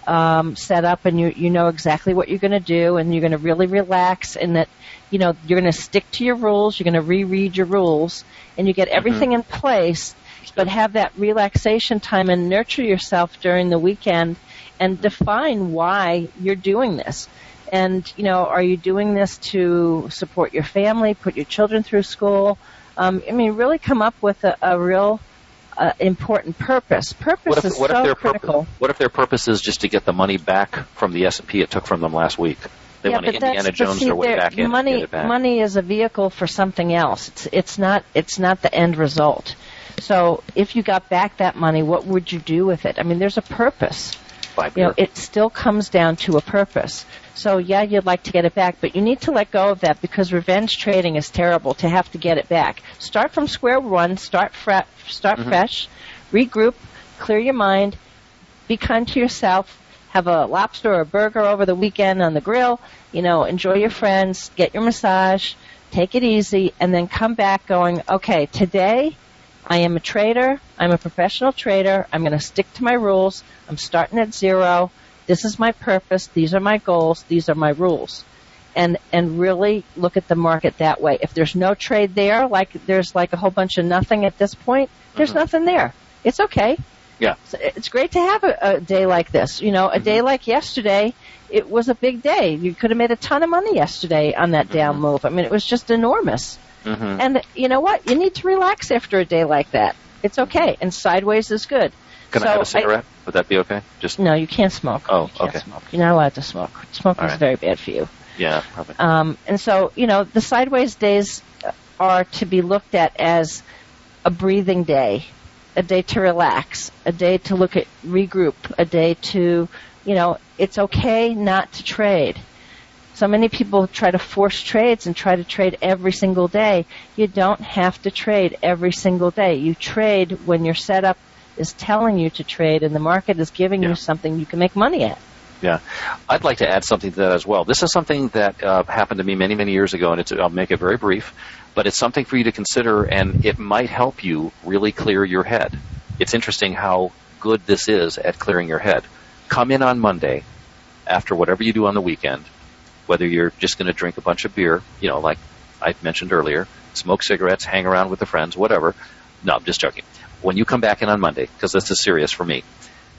um, set up, and you you know exactly what you're going to do, and you're going to really relax, and that you know you're going to stick to your rules. You're going to reread your rules, and you get everything mm-hmm. in place. But have that relaxation time and nurture yourself during the weekend, and define why you're doing this. And you know, are you doing this to support your family, put your children through school? Um, I mean, really come up with a, a real uh, important purpose. Purpose what if, is what so if their critical. Purpose, what if their purpose is just to get the money back from the S and P it took from them last week? They yeah, want to but Indiana that's, Jones see, their way back in money, and get it back. Money is a vehicle for something else. It's, it's not. It's not the end result. So if you got back that money, what would you do with it? I mean, there's a purpose. You know, it still comes down to a purpose. So, yeah, you'd like to get it back, but you need to let go of that because revenge trading is terrible to have to get it back. Start from square one, start fre- start mm-hmm. fresh, regroup, clear your mind, be kind to yourself, have a lobster or a burger over the weekend on the grill, you know, enjoy your friends, get your massage, take it easy, and then come back going, okay, today I am a trader. I'm a professional trader. I'm going to stick to my rules. I'm starting at zero. This is my purpose. These are my goals. These are my rules. And and really look at the market that way. If there's no trade there, like there's like a whole bunch of nothing at this point, there's mm-hmm. nothing there. It's okay. Yeah. It's great to have a, a day like this. You know, a mm-hmm. day like yesterday, it was a big day. You could have made a ton of money yesterday on that down mm-hmm. move. I mean, it was just enormous. Mm-hmm. And you know what? You need to relax after a day like that. It's okay. And sideways is good. Can so I have a cigarette? I, Would that be okay? Just No, you can't smoke. Oh, you can't okay. Smoke. You're not allowed to smoke. Smoking right. is very bad for you. Yeah, probably. Um, and so, you know, the sideways days are to be looked at as a breathing day, a day to relax, a day to look at regroup, a day to, you know, it's okay not to trade. So many people try to force trades and try to trade every single day. You don't have to trade every single day. You trade when your setup is telling you to trade and the market is giving yeah. you something you can make money at. Yeah. I'd like to add something to that as well. This is something that uh, happened to me many, many years ago, and it's, I'll make it very brief, but it's something for you to consider, and it might help you really clear your head. It's interesting how good this is at clearing your head. Come in on Monday after whatever you do on the weekend, whether you're just going to drink a bunch of beer, you know, like I mentioned earlier, smoke cigarettes, hang around with the friends, whatever. No, I'm just joking. When you come back in on Monday, because this is serious for me,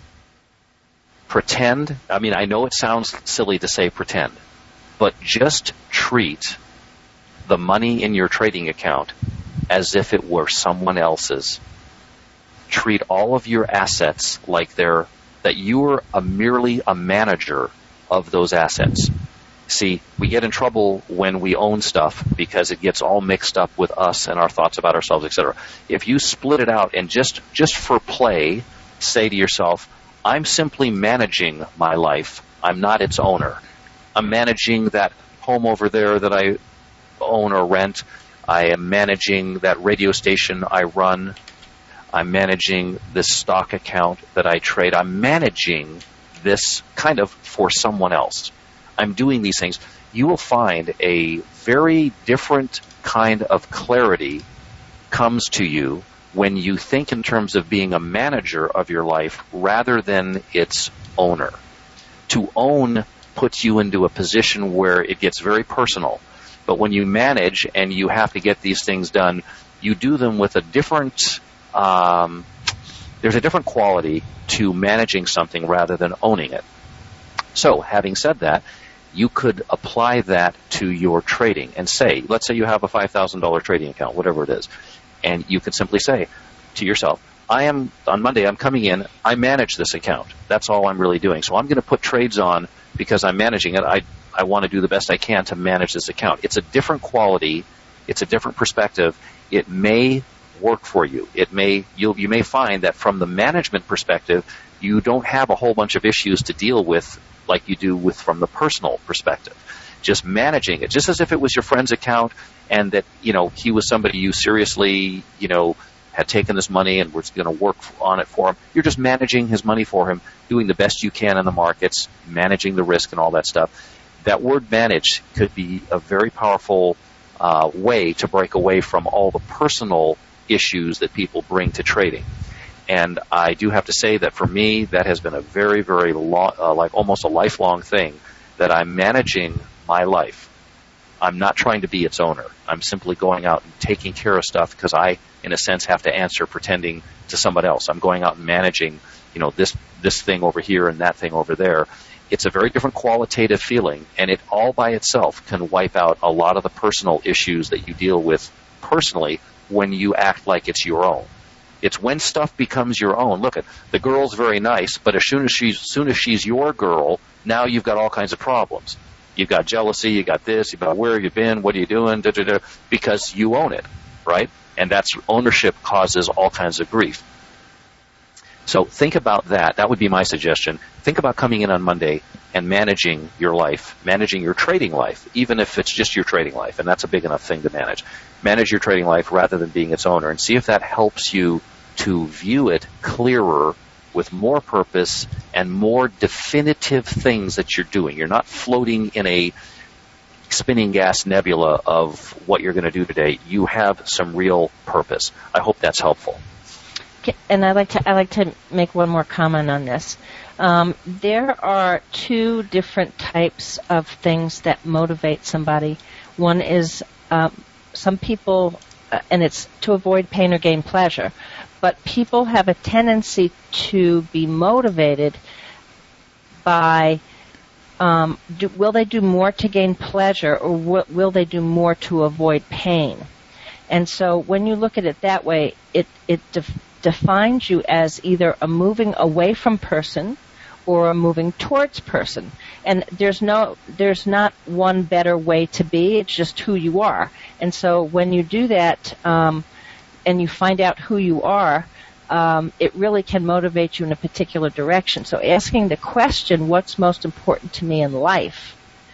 pretend, I mean, I know it sounds silly to say pretend, but just treat the money in your trading account as if it were someone else's. Treat all of your assets like they're, that you're a merely a manager of those assets. See, we get in trouble when we own stuff because it gets all mixed up with us and our thoughts about ourselves, et cetera. If you split it out and just, just for play, say to yourself, I'm simply managing my life. I'm not its owner. I'm managing that home over there that I own or rent. I am managing that radio station I run. I'm managing this stock account that I trade. I'm managing this kind of for someone else. I'm doing these things. You will find a very different kind of clarity comes to you when you think in terms of being a manager of your life rather than its owner. To own puts you into a position where it gets very personal. But when you manage and you have to get these things done, you do them with a different, um, there's a different quality to managing something rather than owning it. So, having said that, you could apply that to your trading and say, let's say you have a five thousand dollars trading account, whatever it is, and you could simply say to yourself, I am, on Monday, I'm coming in, I manage this account. That's all I'm really doing. So I'm going to put trades on because I'm managing it. I, I want to do the best I can to manage this account. It's a different quality. It's a different perspective. It may work for you. It may, you'll, you may find that from the management perspective, you don't have a whole bunch of issues to deal with like you do with from the personal perspective. Just managing it, just as if it was your friend's account and that, you know, he was somebody you seriously, you know, had taken this money and was going to work on it for him. You're just managing his money for him, doing the best you can in the markets, managing the risk and all that stuff. That word manage could be a very powerful uh, way to break away from all the personal issues that people bring to trading. And I do have to say that for me, that has been a very, very long, uh, like almost a lifelong thing, that I'm managing my life. I'm not trying to be its owner. I'm simply going out and taking care of stuff because I, in a sense, have to answer pretending to somebody else. I'm going out and managing, you know, this this thing over here and that thing over there. It's a very different qualitative feeling, and it all by itself can wipe out a lot of the personal issues that you deal with personally when you act like it's your own. It's when stuff becomes your own. Look, at the girl's very nice, but as soon as she's, as soon as she's your girl, now you've got all kinds of problems. You've got jealousy, you got this, you've got where have you been, what are you doing, da, da, da, because you own it, right? And that's ownership causes all kinds of grief. So think about that. That would be my suggestion. Think about coming in on Monday and managing your life, managing your trading life, even if it's just your trading life, and that's a big enough thing to manage. Manage your trading life rather than being its owner, and see if that helps you to view it clearer with more purpose and more definitive things that you're doing. You're not floating in a spinning gas nebula of what you're going to do today. You have some real purpose. I hope that's helpful. And I'd like to, I'd like to make one more comment on this. Um, there are two different types of things that motivate somebody. One is um, some people, uh, and it's to avoid pain or gain pleasure, but people have a tendency to be motivated by, um, do, will they do more to gain pleasure, or w- will they do more to avoid pain? And so when you look at it that way, it, it def- defines you as either a moving away from person or a moving towards person. And there's no, there's not one better way to be. It's just who you are. And so when you do that, um, and you find out who you are, um, it really can motivate you in a particular direction. So asking the question, what's most important to me in life,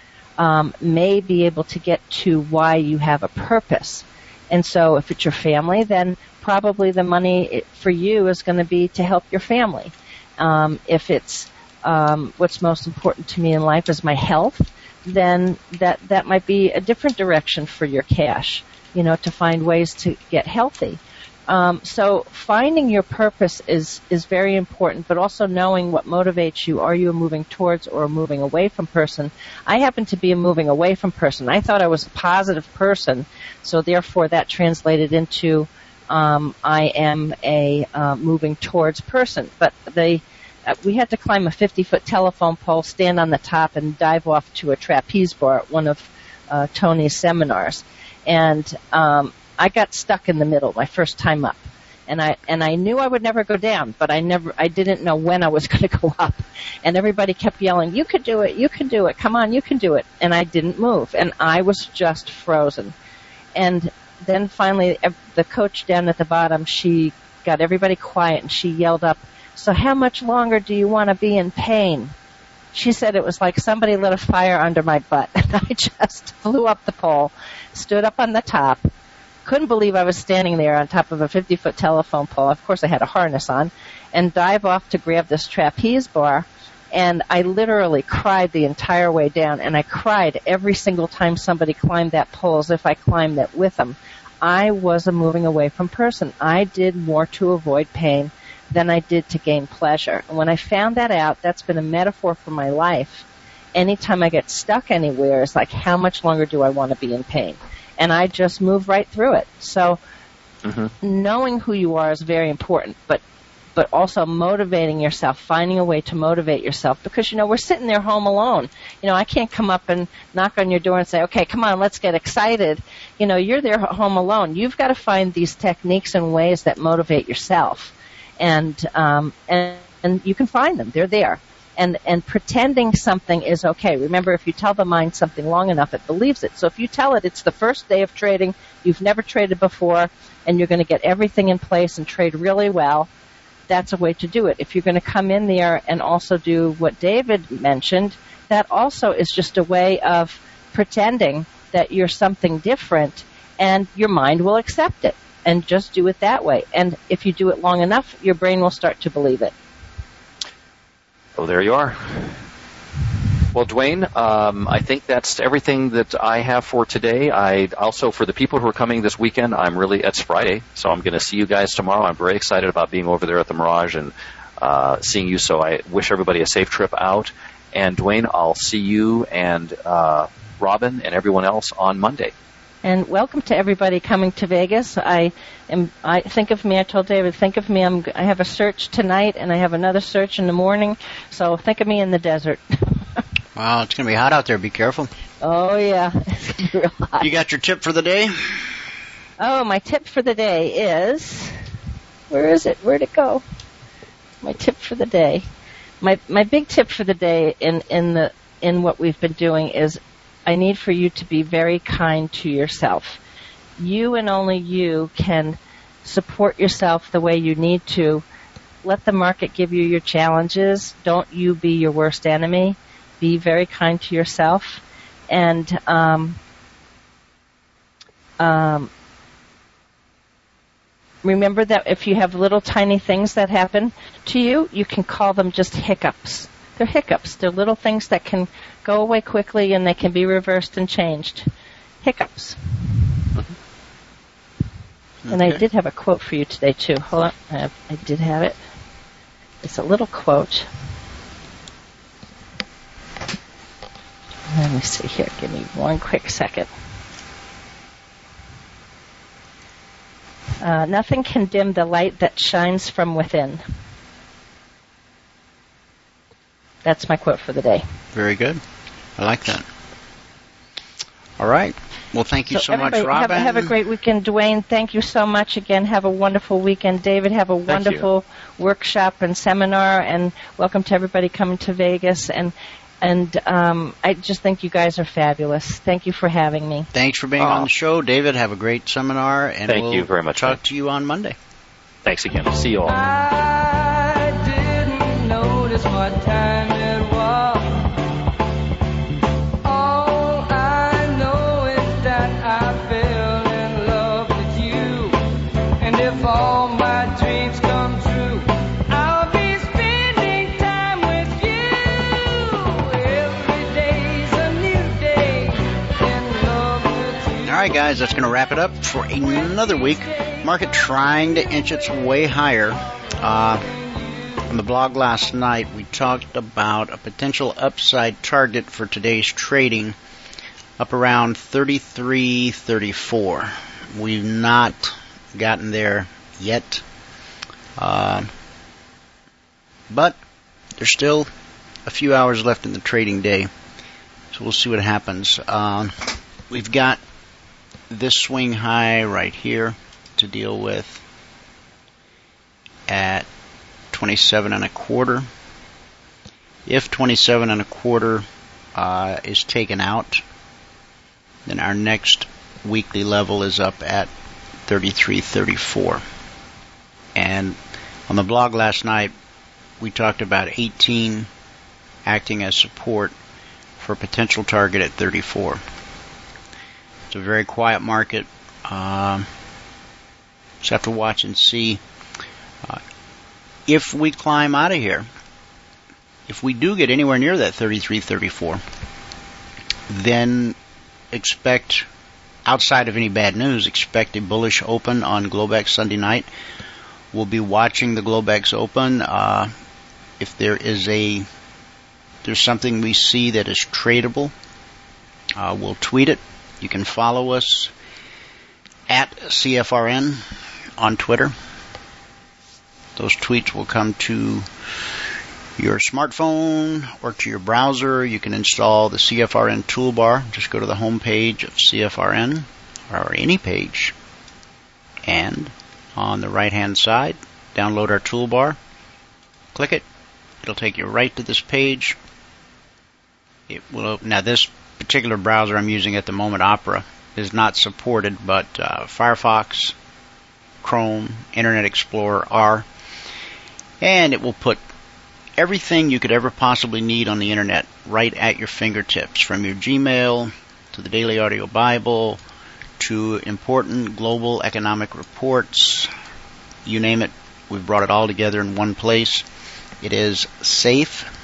um, may be able to get to why you have a purpose. And so if it's your family, then probably the money for you is going to be to help your family. Um, if it's um, what's most important to me in life is my health, then that, that might be a different direction for your cash, you know, to find ways to get healthy. Um, so finding your purpose is, is very important, but also knowing what motivates you. Are you a moving towards or a moving away from person? I happen to be a moving away from person. I thought I was a positive person, so therefore that translated into um, I am a uh, moving towards person. But they, uh, we had to climb a fifty-foot telephone pole, stand on the top, and dive off to a trapeze bar at one of uh, Tony's seminars. And um, I got stuck in the middle my first time up, and I and I knew I would never go down, but I never I didn't know when I was going to go up. And everybody kept yelling, "You could do it! You can do it! Come on, you can do it!" And I didn't move, and I was just frozen. And then finally, the coach down at the bottom, she got everybody quiet, and she yelled up, "So how much longer do you want to be in pain?" She said it was like somebody lit a fire under my butt, and I just flew up the pole, stood up on the top, couldn't believe I was standing there on top of a fifty-foot telephone pole. Of course, I had a harness on, and dive off to grab this trapeze bar, and I literally cried the entire way down, and I cried every single time somebody climbed that pole as if I climbed it with them. I was a moving away from person. I did more to avoid pain than I did to gain pleasure. And when I found that out, that's been a metaphor for my life. Anytime I get stuck anywhere, it's like, how much longer do I want to be in pain? And I just move right through it. So mm-hmm. knowing who you are is very important, but but also motivating yourself, finding a way to motivate yourself, because, you know, we're sitting there home alone. You know, I can't come up and knock on your door and say, okay, come on, let's get excited. You know, you're there home alone. You've got to find these techniques and ways that motivate yourself. And, um, and, and you can find them. They're there. And, and pretending something is okay. Remember, if you tell the mind something long enough, it believes it. So if you tell it it's the first day of trading, you've never traded before, and you're going to get everything in place and trade really well, that's a way to do it. If you're going to come in there and also do what David mentioned, that also is just a way of pretending that you're something different, and your mind will accept it. And just do it that way. And if you do it long enough, your brain will start to believe it. Oh, there you are. Well, Dwayne, um, I think that's everything that I have for today. I also, for the people who are coming this weekend, I'm really, it's Friday, so I'm going to see you guys tomorrow. I'm very excited about being over there at the Mirage and uh, seeing you, so I wish everybody a safe trip out. And Dwayne, I'll see you and uh, Robin and everyone else on Monday. And welcome to everybody coming to Vegas. I am. I think of me. I told David, think of me. I'm. I have a search tonight, and I have another search in the morning. So think of me in the desert. Wow, it's going to be hot out there. Be careful. Oh yeah, it's going to be real hot. You got your tip for the day? Oh, my tip for the day is. Where is it? Where'd it go? My tip for the day. My my big tip for the day in in the in what we've been doing is. I need for you to be very kind to yourself. You and only you can support yourself the way you need to. Let the market give you your challenges. Don't you be your worst enemy. Be very kind to yourself. And um, um, remember that if you have little tiny things that happen to you, you can call them just hiccups. They're hiccups. They're little things that can go away quickly and they can be reversed and changed. Hiccups. Okay. And I did have a quote for you today, too. Hold on. I, have, I did have it. It's a little quote. Let me see here. Give me one quick second. Uh, nothing can dim the light that shines from within. That's my quote for the day. Very good. I like that. All right. Well, thank you so, so much, Robin. Have, have a great weekend, Dwayne. Thank you so much again. Have a wonderful weekend. David, have a wonderful workshop and seminar. And welcome to everybody coming to Vegas. And and um, I just think you guys are fabulous. Thank you for having me. Thanks for being oh. on the show, David. Have a great seminar. And thank we'll you very much. Talk to you on Monday. Thanks again. See you all. I didn't notice what time it was. All I know is that I fell in love with you. And if all my dreams come true, I'll be spending time with you. Every day's a new day in love with you. All right, guys, that's going to wrap it up for another week. Market trying to inch its way higher. Uh, on the blog last night, we talked about a potential upside target for today's trading up around thirty-three thirty-four. We've not gotten there yet. Uh, but there's still a few hours left in the trading day, so we'll see what happens. Uh, we've got this swing high right here to deal with at twenty-seven and a quarter. If twenty-seven and a quarter uh, is taken out, then our next weekly level is up at thirty-three thirty-four. And on the blog last night, we talked about eighteen acting as support for a potential target at thirty-four. It's a very quiet market. Um, Just have to watch and see. Uh, if we climb out of here, if we do get anywhere near that thirty-three thirty-four, then expect, outside of any bad news, expect a bullish open on Globex Sunday night. We'll be watching the Globex Open. Uh, if there is a, there's something we see that is tradable, uh, we'll tweet it. You can follow us at C F R N on Twitter. Those tweets will come to your smartphone or to your browser. You can install the C F R N toolbar. Just go to the home page of C F R N or any page, and on the right hand side, download our toolbar. Click it. It'll take you right to this page. It will. Now, this particular browser I'm using at the moment, Opera, is not supported, but uh, Firefox, Chrome, Internet Explorer are. And it will put everything you could ever possibly need on the Internet right at your fingertips, from your Gmail to the Daily Audio Bible to important global economic reports. You name it, we've brought it all together in one place. It is safe,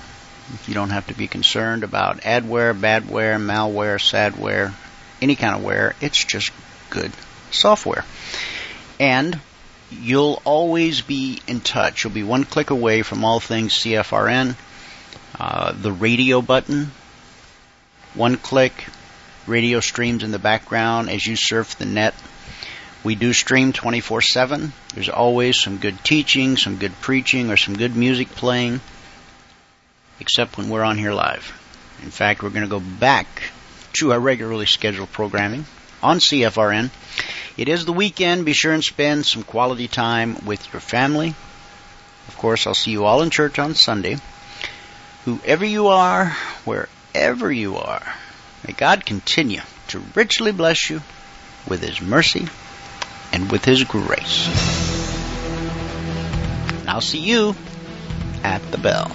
You don't have to be concerned about adware, badware, malware, sadware, any kind of ware. It's just good software. And you'll always be in touch. You'll be one click away from all things C F R N. Uh, the radio button, one click, radio streams in the background as you surf the net. We do stream twenty-four seven. There's always some good teaching, some good preaching, or some good music playing, except when we're on here live. In fact, we're going to go back to our regularly scheduled programming on C F R N. It is the weekend. Be sure and spend some quality time with your family. Of course, I'll see you all in church on Sunday. Whoever you are, wherever you are, may God continue to richly bless you with His mercy and with His grace. And I'll see you at the bell.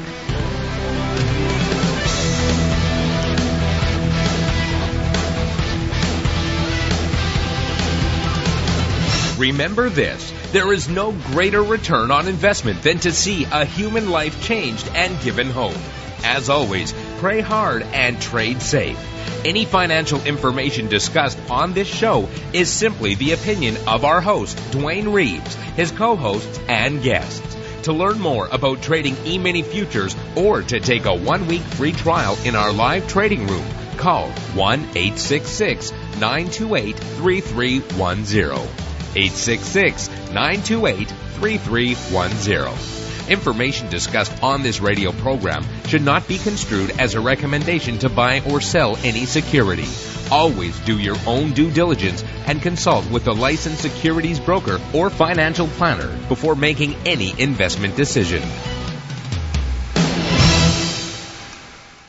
Remember this, there is no greater return on investment than to see a human life changed and given hope. As always, pray hard and trade safe. Any financial information discussed on this show is simply the opinion of our host, Dwayne Reeves, his co-hosts, and guests. To learn more about trading E-mini futures or to take a one-week free trial in our live trading room, call one eight six six, nine two eight, three three one zero. eight six six, nine two eight, three three one zero. Information discussed on this radio program should not be construed as a recommendation to buy or sell any security. Always do your own due diligence and consult with a licensed securities broker or financial planner before making any investment decision.